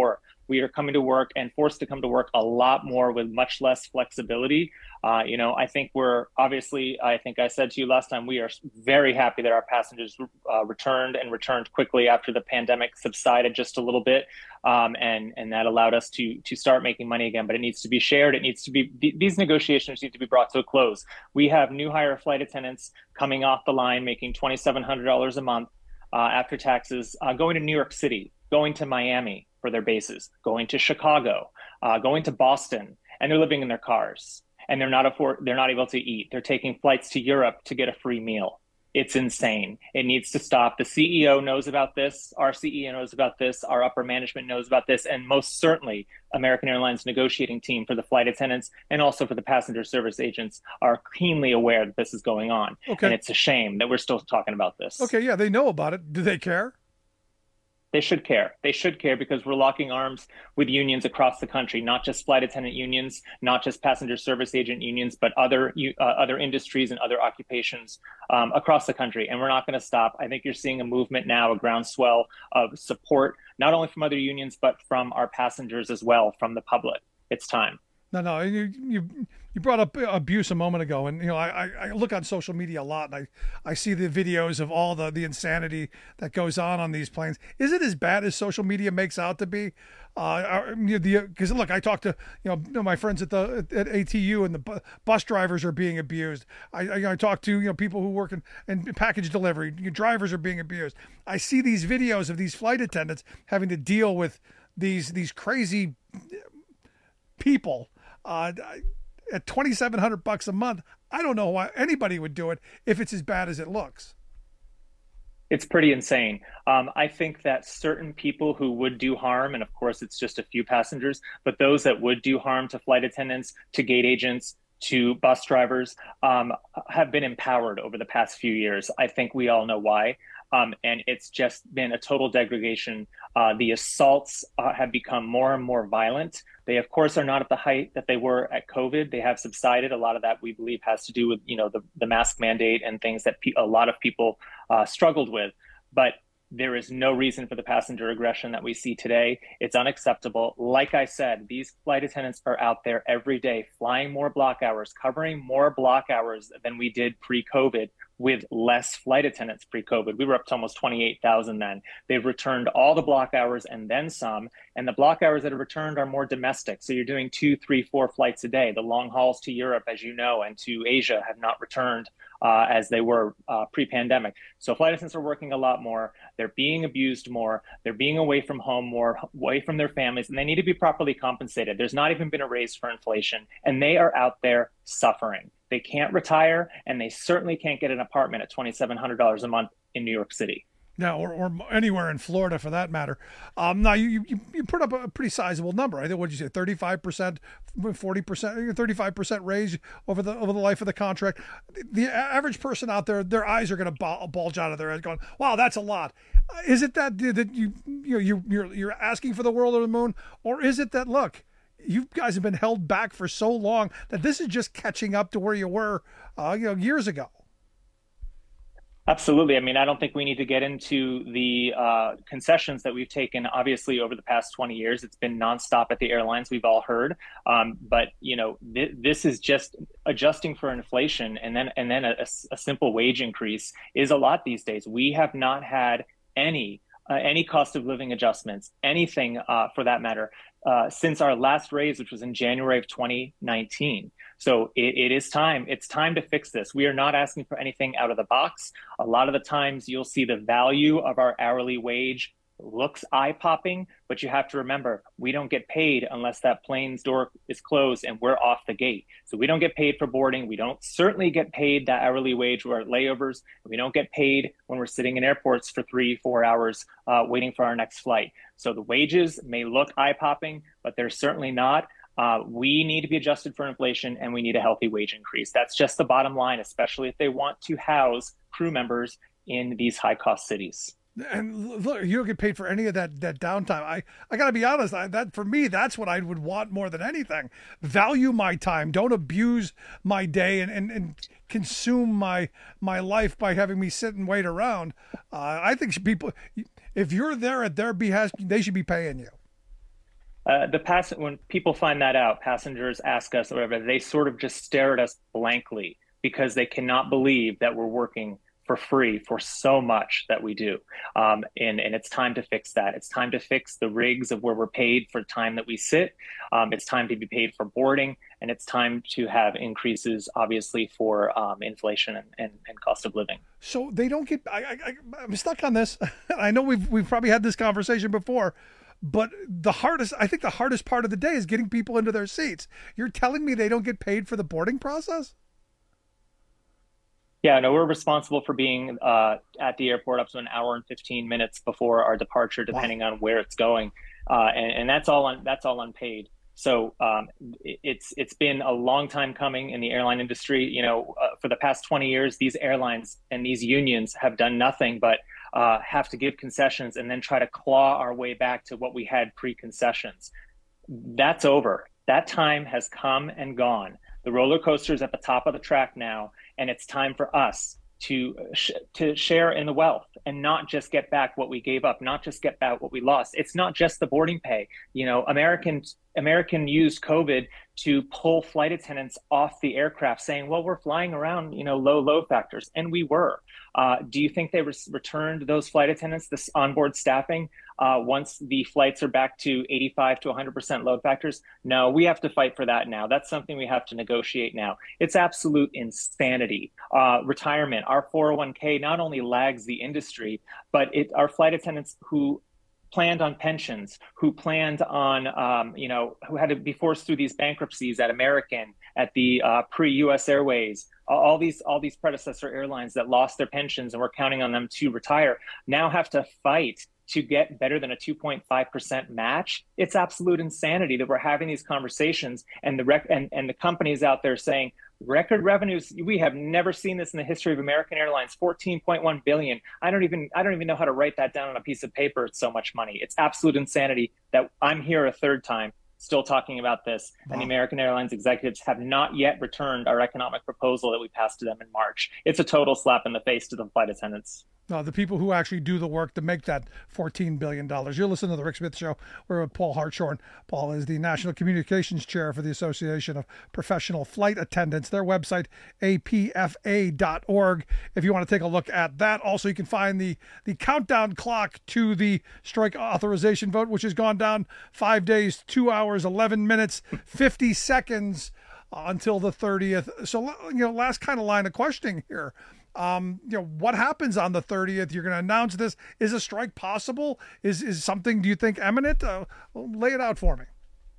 We are coming to work and forced to come to work a lot more with much less flexibility. Uh, you know, I think we're obviously, I think I said to you last time, we are very happy that our passengers uh, returned and returned quickly after the pandemic subsided just a little bit. Um, and, and that allowed us to, to start making money again, but it needs to be shared. It needs to be, these negotiations need to be brought to a close. We have new hire flight attendants coming off the line, making twenty-seven hundred dollars a month uh, after taxes, uh, going to New York City, going to Miami for their bases, going to Chicago, uh, going to Boston, and they're living in their cars. And they're not afford, they're not able to eat. They're taking flights to Europe to get a free meal. It's insane. It needs to stop. The C E O knows about this. Our C E O knows about this. Our upper management knows about this. And most certainly, American Airlines negotiating team for the flight attendants and also for the passenger service agents are keenly aware that this is going on. Okay. And it's a shame that we're still talking about this. Okay, yeah, they know about it. Do they care? They should care. They should care because we're locking arms with unions across the country, not just flight attendant unions, not just passenger service agent unions, but other uh, other industries and other occupations um, across the country. And we're not going to stop. I think you're seeing a movement now, a groundswell of support, not only from other unions, but from our passengers as well, from the public. It's time. No, no, you you you brought up abuse a moment ago, and you know I, I look on social media a lot, and I, I see the videos of all the, the insanity that goes on on these planes. Is it as bad as social media makes out to be? Uh, because look, I talk to you know my friends at the at A T U, and the bu- bus drivers are being abused. I, I I talk to you know people who work in, in package delivery. Drivers are being abused. I see these videos of these flight attendants having to deal with these these crazy people. Uh, at twenty-seven hundred bucks a month, I don't know why anybody would do it if it's as bad as it looks. It's pretty insane. Um, I think that certain people who would do harm, and of course it's just a few passengers, but those that would do harm to flight attendants, to gate agents, to bus drivers, um, have been empowered over the past few years. I think we all know why. Um, and it's just been a total degradation. Uh, the assaults uh, have become more and more violent. They, of course, are not at the height that they were at COVID. They have subsided. A lot of that, we believe, has to do with, you know, the, the mask mandate and things that pe- a lot of people uh, struggled with. But there is no reason for the passenger aggression that we see today. It's unacceptable. Like I said, these flight attendants are out there every day, flying more block hours, covering more block hours than we did pre-COVID, with less flight attendants pre-COVID. We were up to almost twenty-eight thousand then. They've returned all the block hours and then some. And the block hours that have returned are more domestic. So you're doing two, three, four flights a day. The long hauls to Europe, as you know, and to Asia have not returned uh, as they were uh, pre-pandemic. So flight attendants are working a lot more. They're being abused more. They're being away from home more, away from their families, and they need to be properly compensated. There's not even been a raise for inflation, and they are out there suffering. They can't retire, and they certainly can't get an apartment at twenty-seven hundred dollars a month in New York City. No, or, or anywhere in Florida for that matter. Um, now, you, you you put up a pretty sizable number. I think, what did you say, thirty-five percent, forty percent, thirty-five percent raise over the over the life of the contract. The average person out there, their eyes are going to bulge out of their head going, wow, that's a lot. Is it that, that you, you know, you, you're, you're asking for the world or the moon? Or is it that, look, you guys have been held back for so long that this is just catching up to where you were, uh, you know, years ago? Absolutely. I mean, I don't think we need to get into the uh, concessions that we've taken, obviously, over the past twenty years. It's been nonstop at the airlines, we've all heard. Um, but, you know, th- this is just adjusting for inflation, and then and then a, a simple wage increase is a lot these days. We have not had any uh, any cost of living adjustments, anything uh, for that matter, uh, since our last raise, which was in January of twenty nineteen. So it, it is time. It's time to fix this. We are not asking for anything out of the box. A lot of the times you'll see the value of our hourly wage looks eye-popping, but you have to remember, we don't get paid unless that plane's door is closed and we're off the gate. So we don't get paid for boarding. We don't certainly get paid that hourly wage or layovers. We don't get paid when we're sitting in airports for three, four hours uh, waiting for our next flight. So the wages may look eye-popping, but they're certainly not. Uh, we need to be adjusted for inflation, and we need a healthy wage increase. That's just the bottom line, especially if they want to house crew members in these high-cost cities. And look, you don't get paid for any of that that downtime. I, I got to be honest, I, that for me, that's what I would want more than anything. Value my time. Don't abuse my day and, and, and consume my my life by having me sit and wait around. Uh, I think people, if you're there at their behest, they should be paying you. Uh, the pass when people find that out, passengers ask us or whatever, they sort of just stare at us blankly because they cannot believe that we're working for free for so much that we do. Um, and, and it's time to fix that. It's time to fix the rigs of where we're paid for time that we sit. Um, it's time to be paid for boarding, and it's time to have increases, obviously, for um, inflation and, and, and cost of living. So they don't get, I, I, I'm stuck on this. I know we've, we've probably had this conversation before, but the hardest, I think the hardest part of the day is getting people into their seats. You're telling me they don't get paid for the boarding process? Yeah, no, we're responsible for being uh, at the airport up to an hour and fifteen minutes before our departure, depending wow. on where it's going, uh, and, and that's all on that's all unpaid. So um, it, it's it's been a long time coming in the airline industry. You know, uh, for the past twenty years, these airlines and these unions have done nothing but uh, have to give concessions and then try to claw our way back to what we had pre-concessions. That's over. That time has come and gone. The roller coaster is at the top of the track now, and it's time for us to sh- to share in the wealth and not just get back what we gave up, not just get back what we lost. It's not just the boarding pay. You know, Americans American used COVID to pull flight attendants off the aircraft, saying, "Well, we're flying around, you know, low load factors," and we were. Uh, do you think they re- returned those flight attendants, this onboard staffing, uh, once the flights are back to eighty-five to one hundred percent load factors? No, we have to fight for that now. That's something we have to negotiate now. It's absolute insanity. Uh, retirement, our four oh one k not only lags the industry, but it, our flight attendants who planned on pensions, who planned on, um, you know, who had to be forced through these bankruptcies at American, at the uh, pre-U S Airways, all these all these predecessor airlines that lost their pensions and were counting on them to retire, now have to fight to get better than a two point five percent match. It's absolute insanity that we're having these conversations, and the rec- and, and the companies out there saying, record revenues, we have never seen this in the history of American Airlines, fourteen point one billion dollars. I don't even I don't even know how to write that down on a piece of paper. It's so much money. It's absolute insanity that I'm here a third time still talking about this. Wow. And the American Airlines executives have not yet returned our economic proposal that we passed to them in March. It's a total slap in the face to the flight attendants. No, the people who actually do the work to make that fourteen billion dollars. You're listening to The Rick Smith Show. We're with Paul Hartshorn. Paul is the National Communications Chair for the Association of Professional Flight Attendants. Their website, A P F A dot org, if you want to take a look at that. Also, you can find the, the countdown clock to the strike authorization vote, which has gone down five days, two hours, eleven minutes, fifty seconds until the thirtieth. So, you know, last kind of line of questioning here. Um, you know, what happens on the thirtieth? You're going to announce this. Is a strike possible? Is is something, do you think, imminent? Uh, lay it out for me.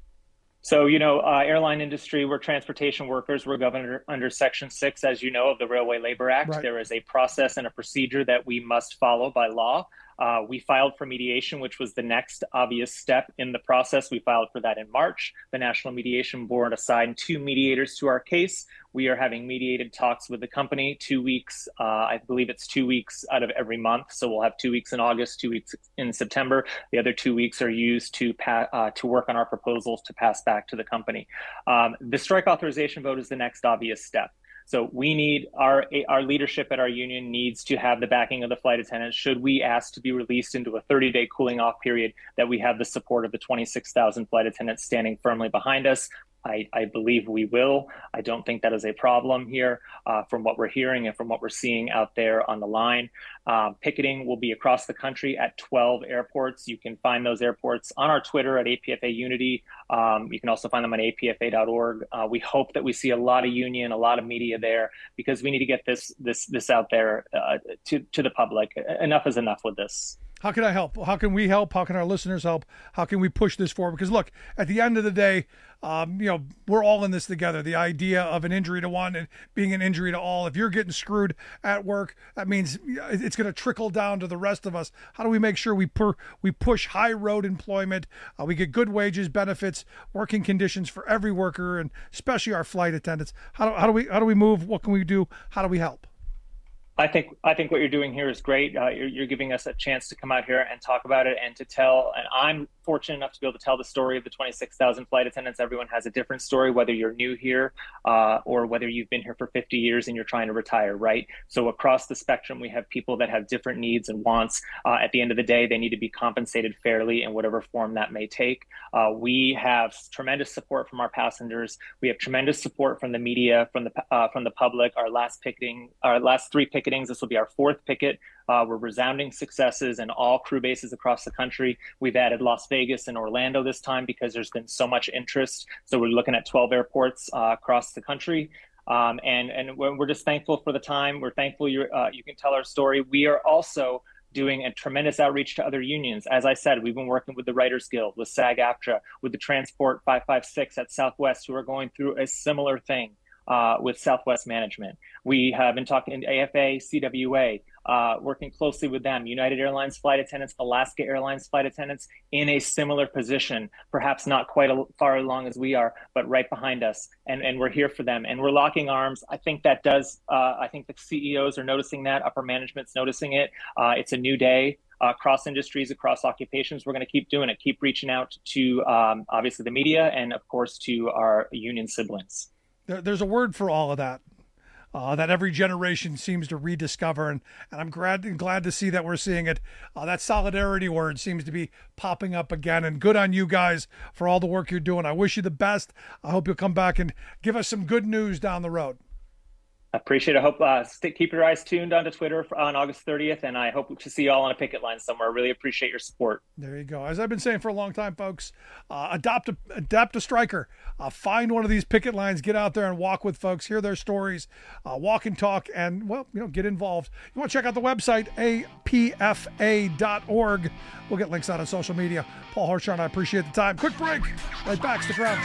So, you know, uh, airline industry, we're transportation workers. We're governed under, under Section six, as you know, of the Railway Labor Act. Right. There is a process and a procedure that we must follow by law. Uh, we filed for mediation, which was the next obvious step in the process. We filed for that in March. The National Mediation Board assigned two mediators to our case. We are having mediated talks with the company, two weeks. Uh, I believe it's two weeks out of every month. So we'll have two weeks in August, two weeks in September. The other two weeks are used to pa- uh, to work on our proposals to pass back to the company. Um, the strike authorization vote is the next obvious step. So we need our our leadership at our union needs to have the backing of the flight attendants. Should we ask to be released into a thirty-day cooling off period, that we have the support of the twenty-six thousand flight attendants standing firmly behind us. I, I believe we will. I don't think that is a problem here uh, from what we're hearing and from what we're seeing out there on the line. Um, picketing will be across the country at twelve airports. You can find those airports on our Twitter at A P F A Unity. Um, you can also find them on A P F A dot org. Uh, we hope that we see a lot of union, a lot of media there, because we need to get this this this out there uh, to, to the public. Enough is enough with this. How can I help? How can we help? How can our listeners help? How can we push this forward? Because look, at the end of the day, um, you know, we're all in this together. The idea of an injury to one and being an injury to all. If you're getting screwed at work, that means it's going to trickle down to the rest of us. How do we make sure we per, we push high road employment? Uh, we get good wages, benefits, working conditions for every worker, and especially our flight attendants. How do, how do we how do we move? What can we do? How do we help? I think I think what you're doing here is great. Uh, you're, you're giving us a chance to come out here and talk about it and to tell. And I'm fortunate enough to be able to tell the story of the twenty-six thousand flight attendants. Everyone has a different story, whether you're new here uh, or whether you've been here for fifty years and you're trying to retire, right? So across the spectrum, we have people that have different needs and wants. Uh, at the end of the day, they need to be compensated fairly in whatever form that may take. Uh, we have tremendous support from our passengers. We have tremendous support from the media, from the uh, from the public. Our last picketing, our last three picketings, this will be our fourth picket. Uh, we're resounding successes in all crew bases across the country. We've added Las Vegas and Orlando this time because there's been so much interest. So we're looking at twelve airports uh, across the country. Um, and, and we're just thankful for the time. We're thankful you uh, you can tell our story. We are also doing a tremendous outreach to other unions. As I said, we've been working with the Writers Guild, with SAG-AFTRA, with the Transport five five six at Southwest, who are going through a similar thing uh, with Southwest management. We have been talking to A F A, C W A, uh, working closely with them, United Airlines flight attendants, Alaska Airlines flight attendants in a similar position, perhaps not quite a, far along as we are, but right behind us. And, and we're here for them and we're locking arms. I think that does, uh, I think the C E Os are noticing that, upper management's noticing it. Uh, it's a new day. Uh, across industries, across occupations, we're going to keep doing it, keep reaching out to um, obviously the media and of course to our union siblings. There, there's a word for all of that. Uh, that every generation seems to rediscover, and, and I'm glad glad to see that we're seeing it. Uh, that solidarity word seems to be popping up again, and good on you guys for all the work you're doing. I wish you the best. I hope you'll come back and give us some good news down the road. I appreciate it. I hope uh, stay, keep your eyes tuned onto Twitter for, on August thirtieth, and I hope to see you all on a picket line somewhere. I really appreciate your support. There you go. As I've been saying for a long time, folks, uh, adopt a adopt a striker. Uh, find one of these picket lines. Get out there and walk with folks. Hear their stories. Uh, walk and talk, and well, you know, get involved. You want to check out the website A P F A dot org. We'll get links out on social media. Paul Hartshorn, I appreciate the time. Quick break. Right back. Stick around.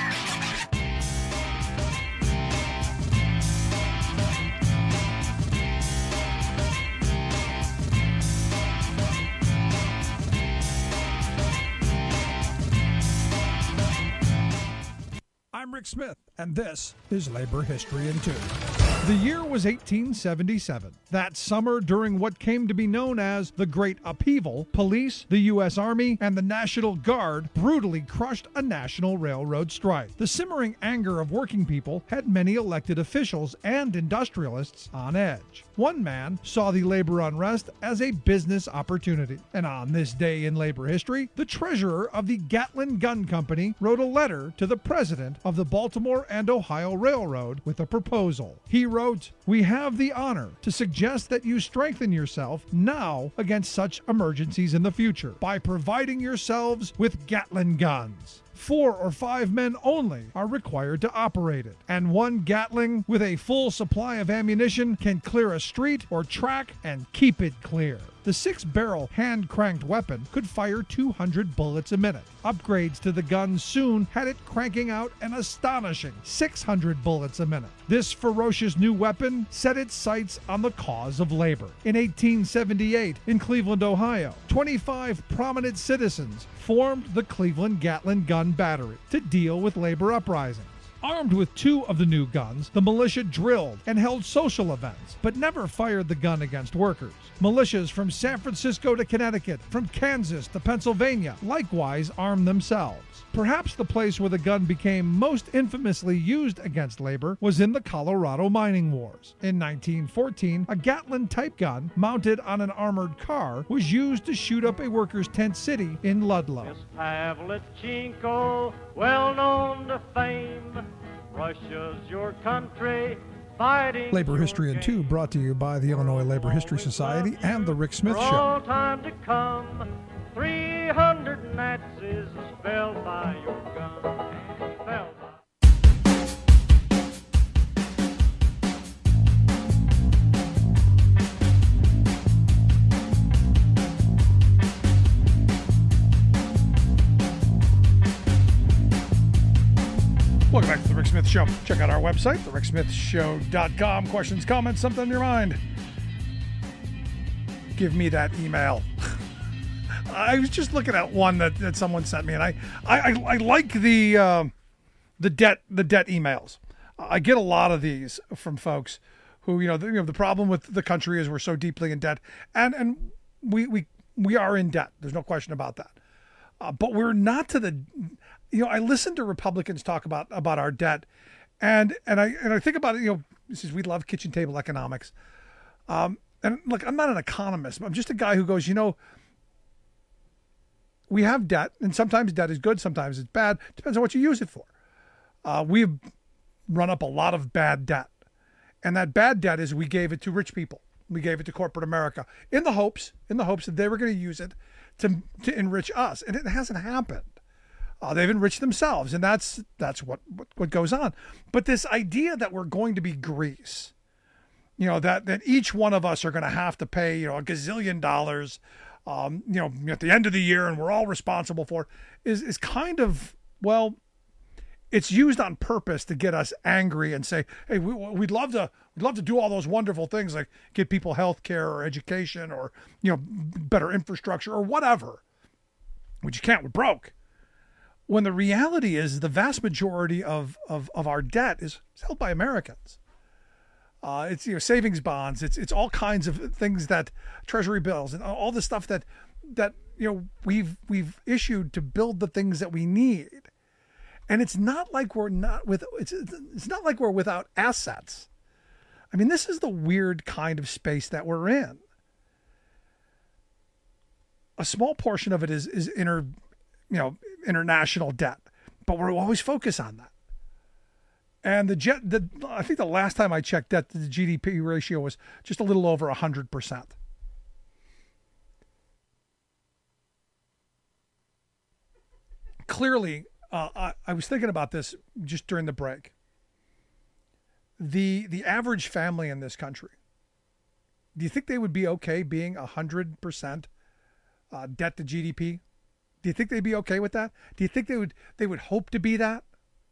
I'm Rick Smith, and this is Labor History in Two. The year was eighteen seventy-seven. That summer, during what came to be known as the Great Upheaval, police, the U S Army, and the National Guard brutally crushed a national railroad strike. The simmering anger of working people had many elected officials and industrialists on edge. One man saw the labor unrest as a business opportunity, and on this day in labor history, the treasurer of the Gatlin Gun Company wrote a letter to the president of the Baltimore and Ohio Railroad with a proposal. He wrote, "We have the honor to suggest that you strengthen yourself now against such emergencies in the future by providing yourselves with Gatlin guns. Four or five men only are required to operate it, and one Gatling with a full supply of ammunition can clear a street or track and keep it clear." The six-barrel hand-cranked weapon could fire two hundred bullets a minute. Upgrades to the gun soon had it cranking out an astonishing six hundred bullets a minute. This ferocious new weapon set its sights on the cause of labor. In eighteen seventy-eight, in Cleveland, Ohio, twenty-five prominent citizens formed the Cleveland Gatlin Gun Battery to deal with labor uprisings. Armed with two of the new guns, the militia drilled and held social events, but never fired the gun against workers. Militias from San Francisco to Connecticut, from Kansas to Pennsylvania, likewise armed themselves. Perhaps the place where the gun became most infamously used against labor was in the Colorado mining wars. In nineteen fourteen, a Gatlin-type gun mounted on an armored car was used to shoot up a workers' tent city in Ludlow. Pavlichenko, well known to fame, Russia's your country. Labor History in Two, brought to you by the Illinois Labor History Society and the Rick Smith Show. Time to come, three hundred Nazis fell by your gun. Fell by. Welcome back to the Rick Smith Show. Check out our website, the rick smith show dot com. Questions, comments, something on your mind. Give me that email. I was just looking at one that, that someone sent me, and I I, I, I like the uh, the debt the debt emails. I get a lot of these from folks who, you know, the, you know, the problem with the country is we're so deeply in debt, and and we we we are in debt. There's no question about that. Uh, but we're not to the, you know, I listen to Republicans talk about, about our debt, and and I and I think about it, you know, this is, we love kitchen table economics. Um, and look, I'm not an economist, but I'm just a guy who goes, you know, we have debt, and sometimes debt is good, sometimes it's bad. Depends on what you use it for. Uh, we've run up a lot of bad debt, and that bad debt is we gave it to rich people. We gave it to corporate America in the hopes, in the hopes that they were going to use it to to enrich us, and it hasn't happened. Uh, they've enriched themselves, and that's that's what, what what goes on. But this idea that we're going to be Greece, you know, that that each one of us are going to have to pay, you know, a gazillion dollars, um, you know, at the end of the year, and we're all responsible for it, is is kind of, well, it's used on purpose to get us angry and say, hey, we, we'd love to we'd love to do all those wonderful things like give people health care or education or, you know, better infrastructure or whatever, which you can't, we're broke. When the reality is the vast majority of, of, of our debt is held by Americans. Uh, it's, you know, savings bonds. It's it's all kinds of things that treasury bills and all the stuff that that you know we've we've issued to build the things that we need. And it's not like we're not with it's it's not like we're without assets. I mean, this is the weird kind of space that we're in. A small portion of it is is inter, you know, international debt, but we're always focused on that. And the jet, the I think the last time I checked that the G D P ratio was just a little over a hundred percent. Clearly, uh, I, I was thinking about this just during the break. The the average family in this country, do you think they would be okay being a hundred percent uh, debt to G D P? Do you think they'd be okay with that? Do you think they would they would hope to be that?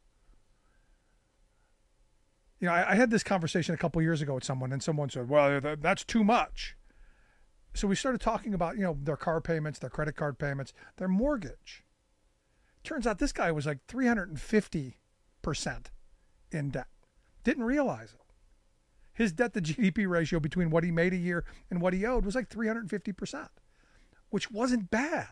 You know, I, I had this conversation a couple of years ago with someone, and someone said, well, that, that's too much. So we started talking about, you know, their car payments, their credit card payments, their mortgage. Turns out this guy was like three hundred fifty percent in debt. Didn't realize it. His debt to G D P ratio between what he made a year and what he owed was like three hundred fifty percent, which wasn't bad.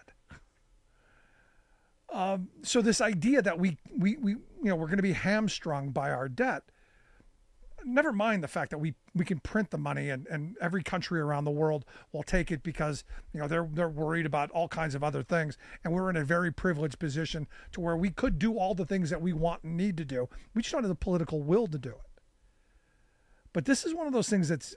Um, so this idea that we, we, we, you know, we're going to be hamstrung by our debt, never mind the fact that we, we can print the money and, and every country around the world will take it because, you know, they're, they're worried about all kinds of other things. And we're in a very privileged position to where we could do all the things that we want and need to do. We just don't have the political will to do it. But this is one of those things that's,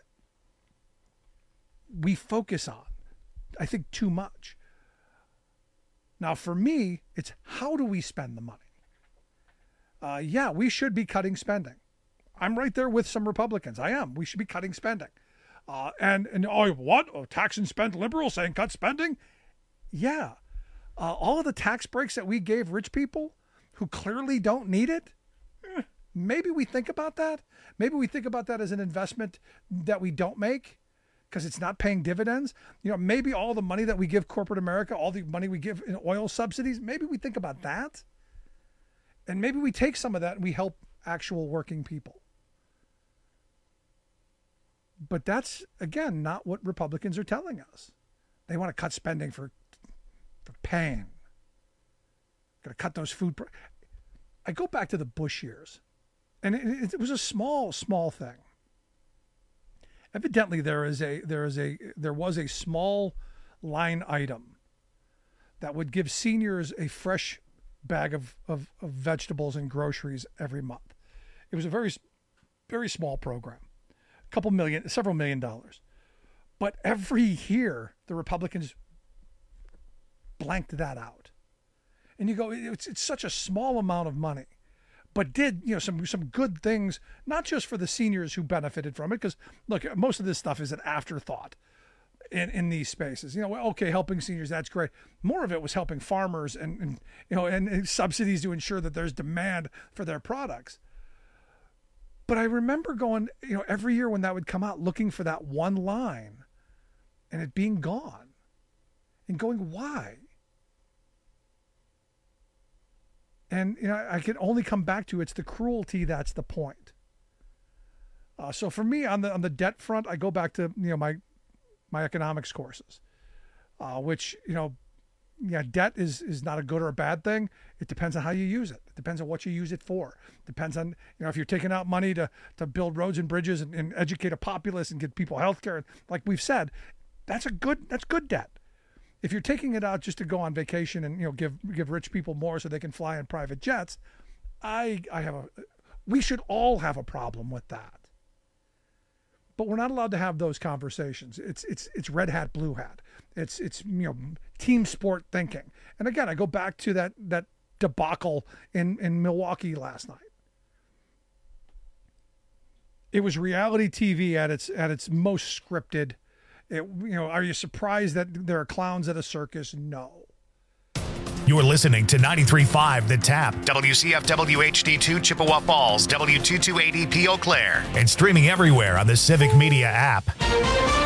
we focus on, I think, too much. Now, for me, it's how do we spend the money? Uh, yeah, we should be cutting spending. I'm right there with some Republicans. I am. We should be cutting spending. Uh, and, and oh, what? Oh, tax and spend liberal saying cut spending? Yeah. Uh, all of the tax breaks that we gave rich people who clearly don't need it, eh, maybe we think about that. Maybe we think about that as an investment that we don't make because it's not paying dividends. You know, maybe all the money that we give corporate America, all the money we give in oil subsidies, maybe we think about that. And maybe we take some of that and we help actual working people. But that's, again, not what Republicans are telling us. They want to cut spending for, for pain. Going to cut those food. Pro- I go back to the Bush years, and it, it was a small, small thing. Evidently, there is a there is a there was a small line item that would give seniors a fresh bag of, of, of vegetables and groceries every month. It was a very, very small program, a couple million, several million dollars. But every year, the Republicans blanked that out. And you go, it's it's such a small amount of money, but did, you know, some some good things, not just for the seniors who benefited from it, because look, most of this stuff is an afterthought in, in these spaces. You know, okay, helping seniors, that's great. More of it was helping farmers and, and you know, and, and subsidies to ensure that there's demand for their products. But I remember going, you know, every year when that would come out, looking for that one line and it being gone and going, why? And, you know, I can only come back to it's the cruelty that's the point. Uh, so for me, on the on the debt front, I go back to, you know, my my economics courses, uh, which, you know, yeah, debt is is not a good or a bad thing. It depends on how you use it. It depends on what you use it for. It depends on, you know, if you're taking out money to to build roads and bridges and, and educate a populace and get people health care, like we've said, that's a good that's good debt. If you're taking it out just to go on vacation and, you know, give give rich people more so they can fly in private jets, I I have a we should all have a problem with that. But we're not allowed to have those conversations. It's it's it's red hat, blue hat. It's it's you know team sport thinking. And again, I go back to that that debacle in, in Milwaukee last night. It was reality T V at its at its most scripted. It, you know, are you surprised that there are clowns at a circus? No. You're listening to ninety-three point five The Tap, W C F W H D two Chippewa Falls, W two twenty-eight E P Eau Claire, and streaming everywhere on the Civic Media app.